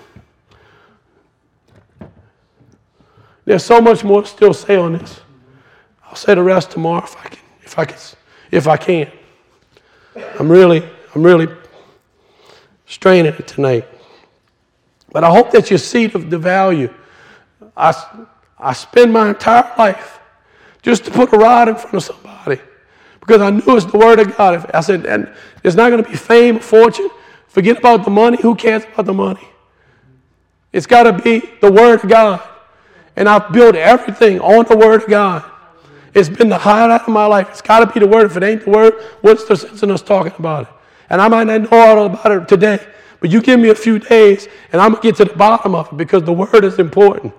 There's so much more to still say on this. I'll say the rest tomorrow if I can. I'm really straining it tonight. But I hope that you see the value. I spend my entire life just to put a rod in front of somebody. Because I knew it's the word of God. I said, and there's not going to be fame or fortune. Forget about the money. Who cares about the money? It's got to be the word of God. And I've built everything on the word of God. It's been the highlight of my life. It's got to be the word. If it ain't the word, what's the sense in us talking about it? And I might not know all about it today, but you give me a few days, and I'm going to get to the bottom of it because the word is important.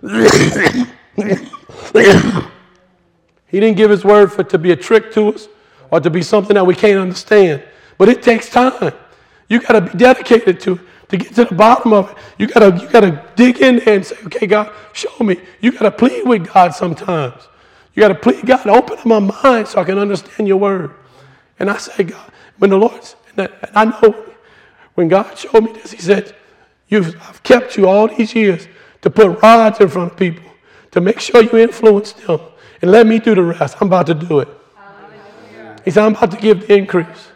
He didn't give his word to be a trick to us or to be something that we can't understand. But it takes time. You got to be dedicated to it. To get to the bottom of it, you gotta dig in there and say, okay, God, show me. You gotta plead with God sometimes. You gotta plead, God, open up my mind so I can understand your word. And I say, God, when the Lord, and I know when God showed me this, he said, I've kept you all these years to put rods in front of people, to make sure you influence them, and let me do the rest. I'm about to do it. He said, I'm about to give the increase.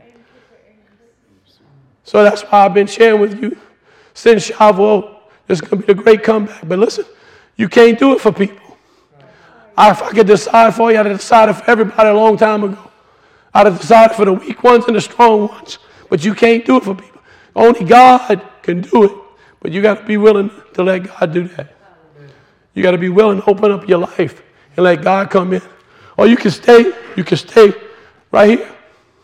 So that's why I've been sharing with you since Shavuot. There's going to be a great comeback. But listen, you can't do it for people. If I could decide for you, I'd have decided for everybody a long time ago. I'd have decided for the weak ones and the strong ones. But you can't do it for people. Only God can do it. But you got to be willing to let God do that. You got to be willing to open up your life and let God come in. Or you can stay right here.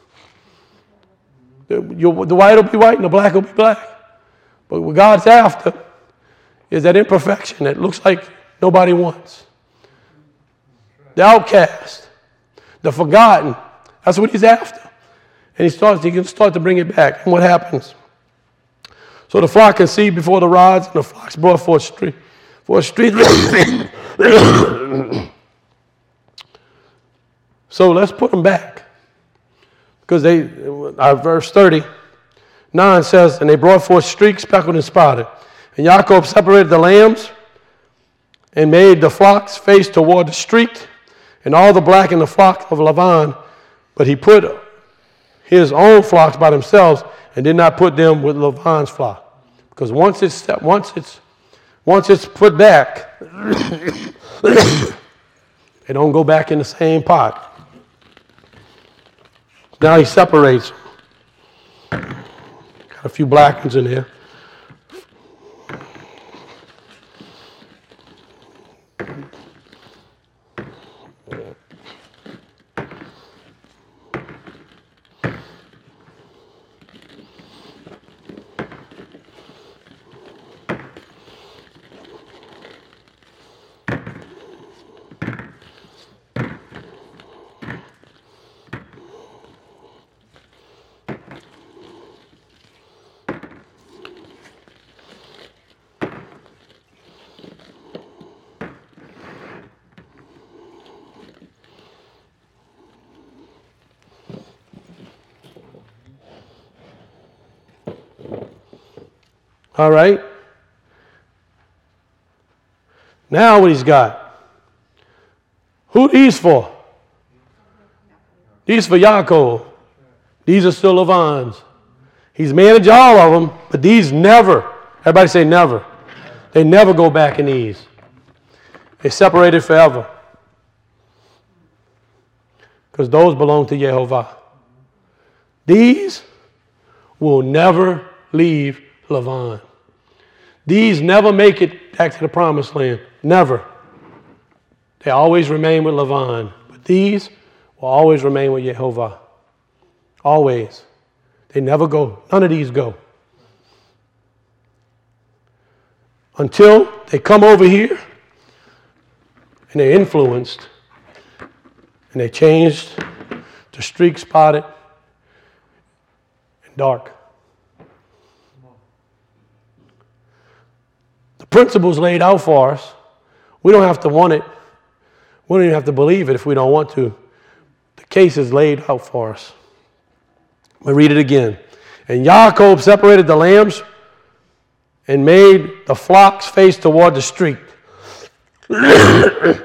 The white will be white and the black will be black. But what God's after is that imperfection that looks like nobody wants. The outcast, the forgotten. That's what he's after. And he can start to bring it back. And what happens? So the flock conceived before the rods, and the flocks brought forth street. So let's put them back. Because verse 39 says, and they brought forth streaks, speckled and spotted. And Jacob separated the lambs and made the flocks face toward the street, and all the black in the flock of Laban. But he put his own flocks by themselves and did not put them with Laban's flock. Because once it's put back, they don't go back in the same pot. Now he separates. Got a few black ones in here. All right. Now what he's got. Who these for? These for Yaakov. These are still Laban's. He's managed all of them, but these never. Everybody say never. They never go back in these. They're separated forever. Because those belong to Jehovah. These will never leave Laban. These never make it back to the promised land. Never. They always remain with Laban. But these will always remain with Jehovah. Always. They never go. None of these go. Until they come over here and they're influenced and they changed to streak spotted and dark. The principle's laid out for us. We don't have to want it. We don't even have to believe it if we don't want to. The case is laid out for us. Let me read it again. And Jacob separated the lambs and made the flocks face toward the street. Because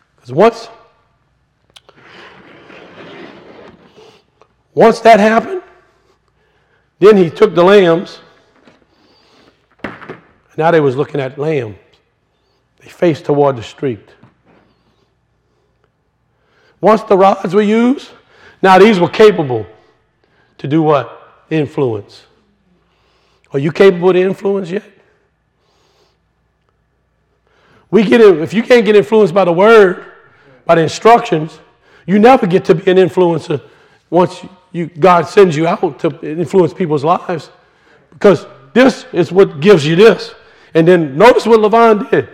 once that happened, then he took the lambs. Now they was looking at lambs. They faced toward the street. Once the rods were used, now these were capable to do what? Influence. Are you capable to influence yet? If you can't get influenced by the word, by the instructions, you never get to be an influencer once God sends you out to influence people's lives. Because this is what gives you this. And then notice what Laban did.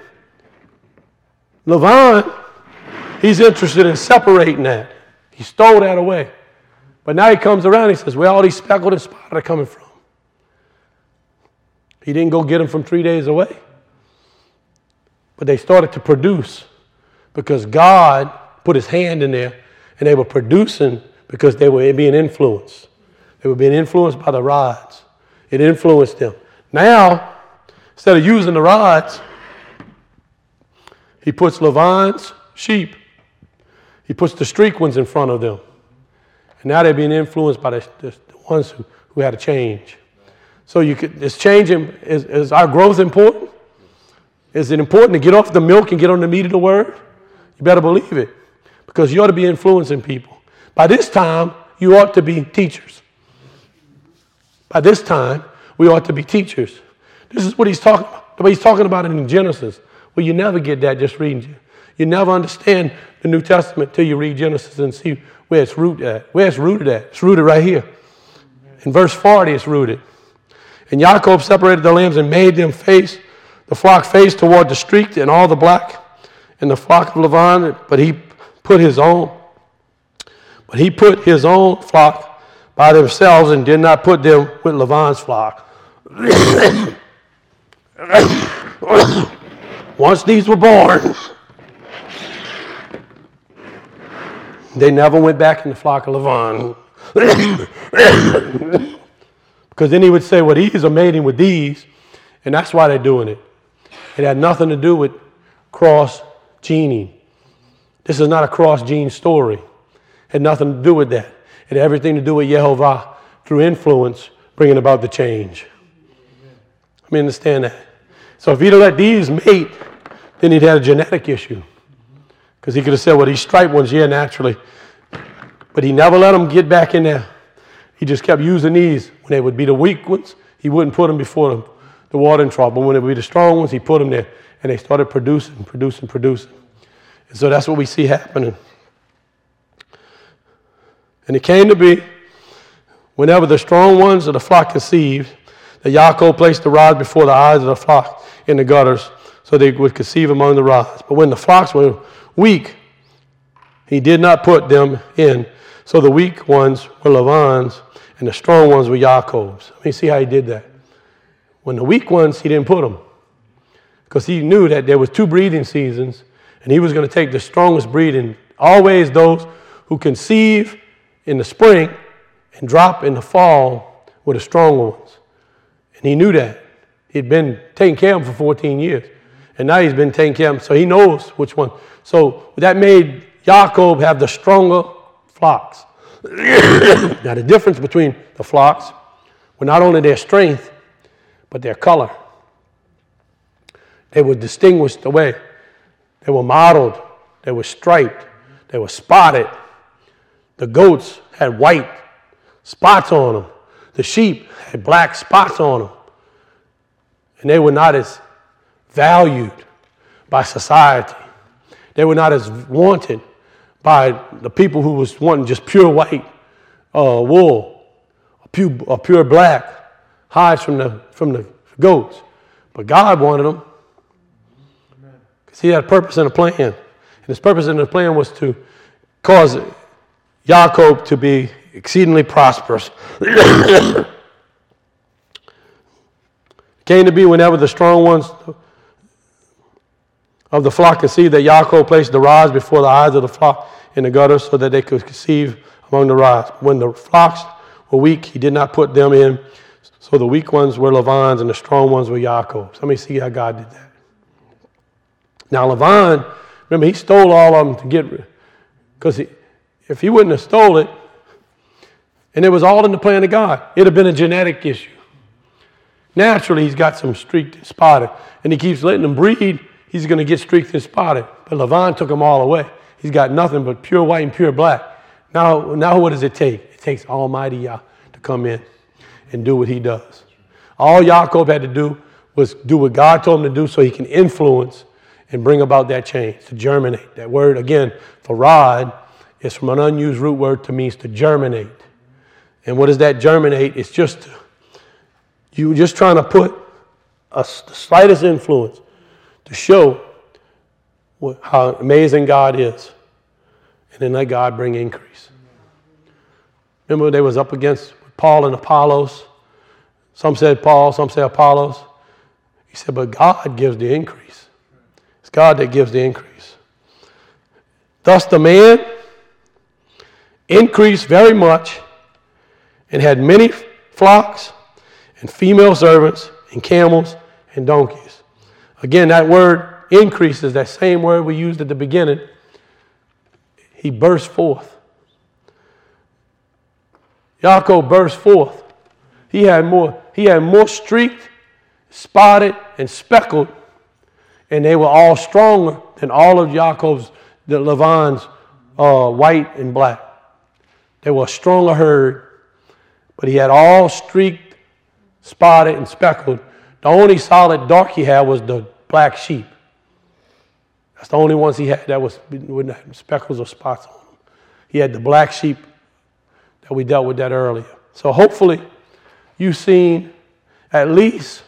Laban, he's interested in separating that. He stole that away. But now he comes around and he says, where all these speckled and spotted are coming from? He didn't go get them from 3 days away. But they started to produce because God put his hand in there, and they were producing because they were being influenced. They were being influenced by the rods. It influenced them. Now, instead of using the rods, he puts Lavan's sheep. He puts the streak ones in front of them. And now they're being influenced by the ones who had a change. So it's changing. Is our growth important? Is it important to get off the milk and get on the meat of the word? You better believe it, because you ought to be influencing people. By this time, you ought to be teachers. By this time, we ought to be teachers. This is what he's talking about. The way he's talking about it in Genesis. Well, you never get that just reading. You never understand the New Testament till you read Genesis and see where it's rooted at. Where it's rooted at. It's rooted right here. In verse 40, it's rooted. And Jacob separated the lambs and made them face, the flock face toward the streaked and all the black, and the flock of Lavan, but he put his own flock by themselves and did not put them with Lavan's flock. Once these were born, they never went back in the flock of Lavan. Because then he would say, well, these are mating with these, and that's why they're doing it. It had nothing to do with cross-gening. This is not a cross-gene story. It had nothing to do with that. It had everything to do with Yehovah through influence bringing about the change. Let me understand that. So if he'd have let these mate, then he'd had a genetic issue. Because he could have said, well, these striped ones, yeah, naturally. But he never let them get back in there. He just kept using these. When they would be the weak ones, he wouldn't put them before the watering trough. But when it would be the strong ones, he put them there. And they started producing. And so that's what we see happening. And it came to be, whenever the strong ones of the flock conceived, that Yaakov placed the rods before the eyes of the flock in the gutters, so they would conceive among the rods. But when the flocks were weak, he did not put them in. So the weak ones were Lavan's, and the strong ones were Yaakov's. Let me see how he did that. When the weak ones, he didn't put them, because he knew that there was 2 breeding seasons, and he was going to take the strongest breeding, always those who conceive in the spring and drop in the fall were the stronger ones. And he knew that. He'd been taking care of them for 14 years. And now he's been taking care of them, so he knows which one. So that made Yaakov have the stronger flocks. Now the difference between the flocks were not only their strength, but their color. They were distinguished away. They were mottled. They were striped. They were spotted. The goats had white spots on them. The sheep had black spots on them. And they were not as valued by society. They were not as wanted by the people who was wanting just pure white wool, or pure black hides from the goats. But God wanted them because he had a purpose and a plan. And his purpose and the plan was to cause Yaakov to be exceedingly prosperous. Came to be whenever the strong ones of the flock conceived, that Yaakov placed the rods before the eyes of the flock in the gutters, so that they could conceive among the rods. When the flocks were weak, he did not put them in. So the weak ones were Lavan's and the strong ones were Yaakov's. Let me see how God did that. Now Lavan, remember, he stole all of them to get rid, because if he wouldn't have stole it, and it was all in the plan of God, it'd have been a genetic issue. Naturally, he's got some streaked and spotted, and he keeps letting them breed. He's going to get streaked and spotted. But Lavan took them all away. He's got nothing but pure white and pure black. Now what does it take? It takes Almighty Yah to come in and do what he does. All Yaakov had to do was do what God told him to do, so he can influence and bring about that change, to germinate. That word, again, for rod, is from an unused root word to means to germinate. And what does that germinate? It's just, you're just trying to put the slightest influence to show how amazing God is. And then let God bring increase. Remember, they was up against Paul and Apollos. Some said Paul, some said Apollos. He said, but God gives the increase. It's God that gives the increase. Thus the man increased very much and had many flocks and female servants and camels and donkeys. Again, that word increase is that same word we used at the beginning. He burst forth. Yaakov burst forth. He had more streaked, spotted, and speckled, and they were all stronger than all of Yaakov's, the Laban's, white and black. They were a stronger herd, but he had all streaked, spotted, and speckled. The only solid dark he had was the black sheep. That's the only ones he had that wouldn't have speckles or spots on them. He had the black sheep that we dealt with that earlier. So hopefully you've seen at least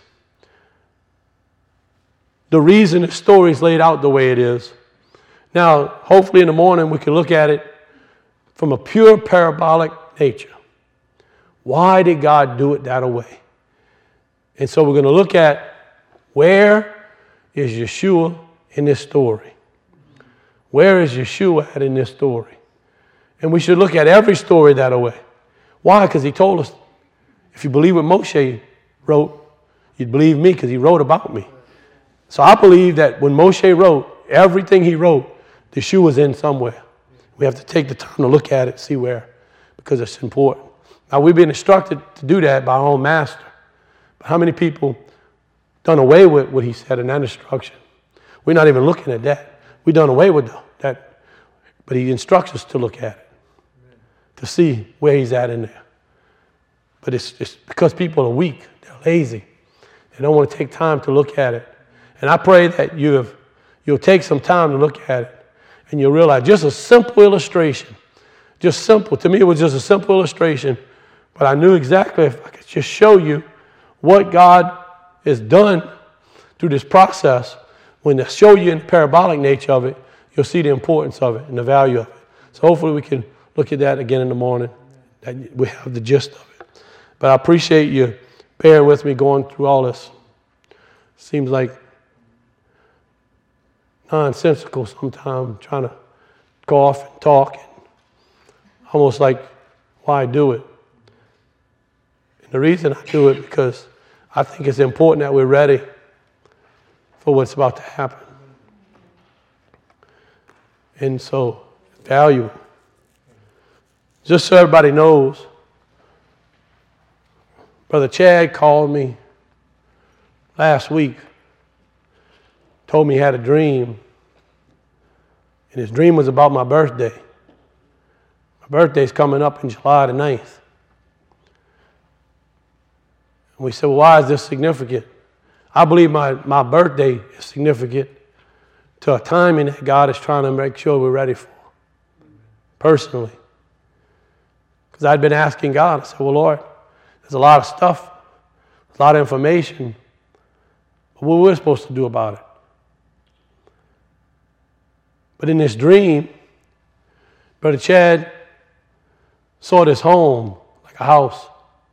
the reason the story is laid out the way it is. Now, hopefully in the morning we can look at it from a pure parabolic nature. Why did God do it that way? And so we're going to look at where is Yeshua in this story. Where is Yeshua at in this story? And we should look at every story that way. Why? Because he told us, if you believe what Moshe wrote, you'd believe me because he wrote about me. So I believe that when Moshe wrote, everything he wrote, Yeshua was in somewhere. We have to take the time to look at it, see where, because it's important. Now, we've been instructed to do that by our own master. But how many people done away with what he said in that instruction? We're not even looking at that. We've done away with that. But he instructs us to look at it, to see where he's at in there. But it's because people are weak. They're lazy. They don't want to take time to look at it. And I pray that you'll take some time to look at it and you'll realize just a simple illustration, just simple. To me, it was just a simple illustration, but I knew exactly if I could just show you what God has done through this process. When I show you in the parabolic nature of it, you'll see the importance of it and the value of it. So hopefully we can look at that again in the morning, that we have the gist of it. But I appreciate you bearing with me going through all this. Seems like nonsensical sometimes, trying to go off and talk, and almost like why do it. And the reason I do it because I think it's important that we're ready for what's about to happen. And so, valuable. Just so everybody knows, Brother Chad called me last week, told me he had a dream, and his dream was about my birthday. My birthday's coming up in July the 9th. And we said, well, why is this significant? I believe my birthday is significant to a timing that God is trying to make sure we're ready for, personally. Because I'd been asking God, I said, well, Lord, there's a lot of stuff, a lot of information, but what we're supposed to do about it. But in this dream, Brother Chad saw this home, like a house.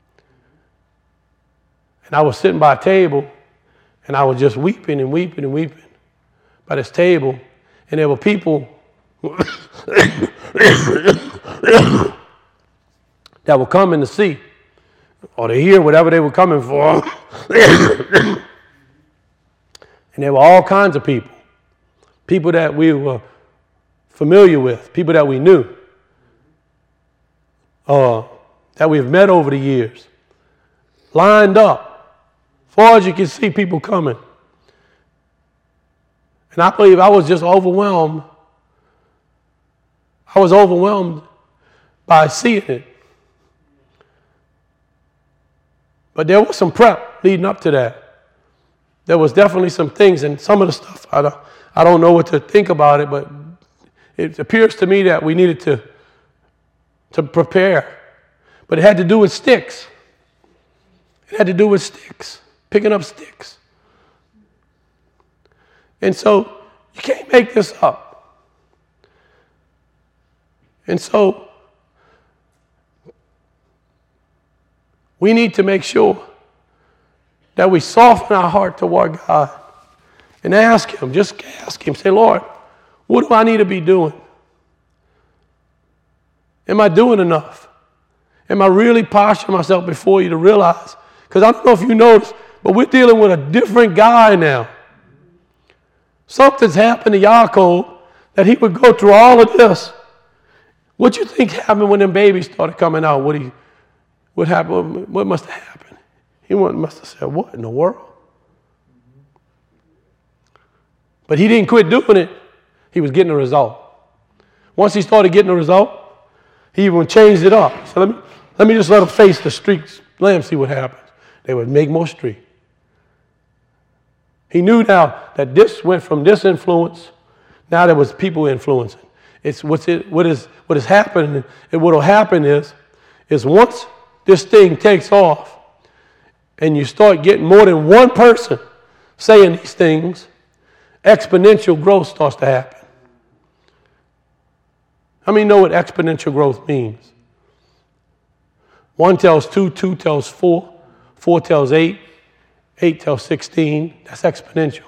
And I was sitting by a table, and I was just weeping and weeping and weeping by this table. And there were people that were coming to see, or to hear whatever they were coming for. And there were all kinds of people. People that we were familiar with, people that we knew, that we've met over the years, lined up. Far as you can see, people coming. And I believe I was just overwhelmed. I was overwhelmed by seeing it. But there was some prep leading up to that. There was definitely some things, and some of the stuff, I don't know what to think about it, but it appears to me that we needed to prepare. But it had to do with sticks. It had to do with sticks, picking up sticks. And so you can't make this up. And so we need to make sure that we soften our heart toward God and ask him, just ask him, say, Lord, what do I need to be doing? Am I doing enough? Am I really posturing myself before you to realize? Because I don't know if you noticed, but we're dealing with a different guy now. Something's happened to Yaakov that he would go through all of this. What you think happened when them babies started coming out? What happened? What must have happened? He must have said, what in the world? But he didn't quit doing it. He was getting a result. Once he started getting a result, he even changed it up. So let me just let them face the streaks. Let them see what happens. They would make more street. He knew now that this went from this influence. Now there was people influencing. It's what is happening, and what will happen is once this thing takes off and you start getting more than one person saying these things, exponential growth starts to happen. How many know what exponential growth means? 1 tells 2, 2 tells 4, 4 tells 8, 8 tells 16. That's exponential.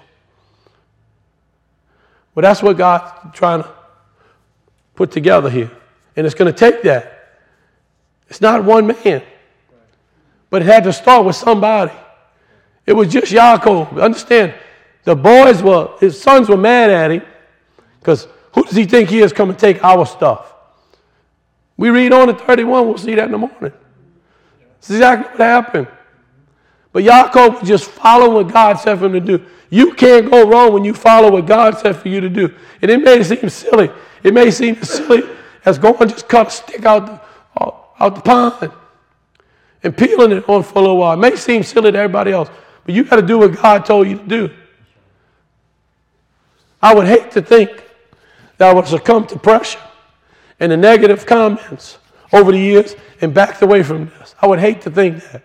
Well, that's what God's trying to put together here. And it's going to take that. It's not one man. But it had to start with somebody. It was just Yaakov. Understand, his sons were mad at him because who does he think he is come and take our stuff? We read on in 31, we'll see that in the morning. That's exactly what happened. But Yaakov was just following what God said for him to do. You can't go wrong when you follow what God said for you to do. And it may seem silly. It may seem as silly as going and just cut a stick out the pond and peeling it on for a little while. It may seem silly to everybody else, but you got to do what God told you to do. I would hate to think that I would succumb to pressure and the negative comments over the years and backed away from this. I would hate to think that.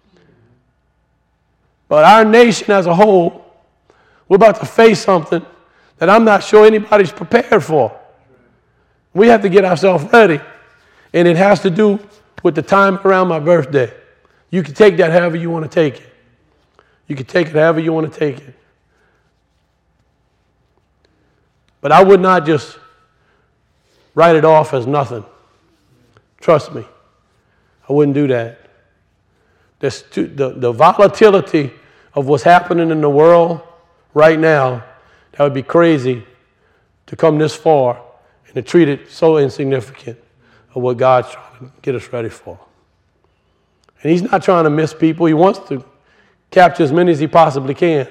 But our nation as a whole, we're about to face something that I'm not sure anybody's prepared for. We have to get ourselves ready. And it has to do with the time around my birthday. You can take that however you want to take it. You can take it however you want to take it. But I would not just write it off as nothing. Trust me. I wouldn't do that. The volatility of what's happening in the world right now, that would be crazy to come this far and to treat it so insignificant of what God's trying to get us ready for. And he's not trying to miss people. He wants to capture as many as he possibly can.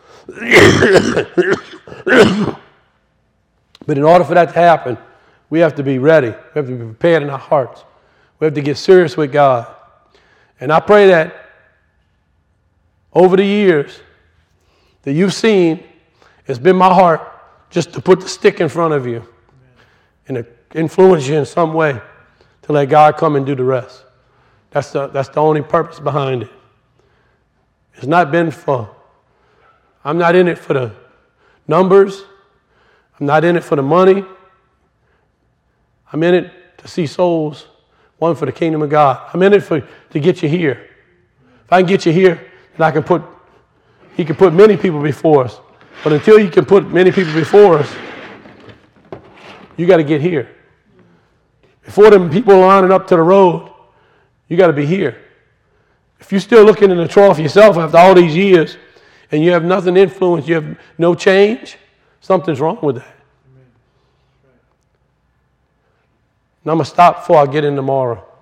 But in order for that to happen, we have to be ready. We have to be prepared in our hearts. We have to get serious with God. And I pray that over the years that you've seen, it's been my heart just to put the stick in front of you and to influence you in some way to let God come and do the rest. That's the only purpose behind it. It's not been I'm not in it for the numbers. I'm not in it for the money. I'm in it to see souls won for the kingdom of God. I'm in it to get you here. If I can get you here, then he can put many people before us. But until he can put many people before us, you got to get here. Before them people are lining up to the road, you got to be here. If you're still looking in the trough yourself after all these years and you have nothing to influence, you have no change, something's wrong with that. And I'm going to stop before I get in tomorrow.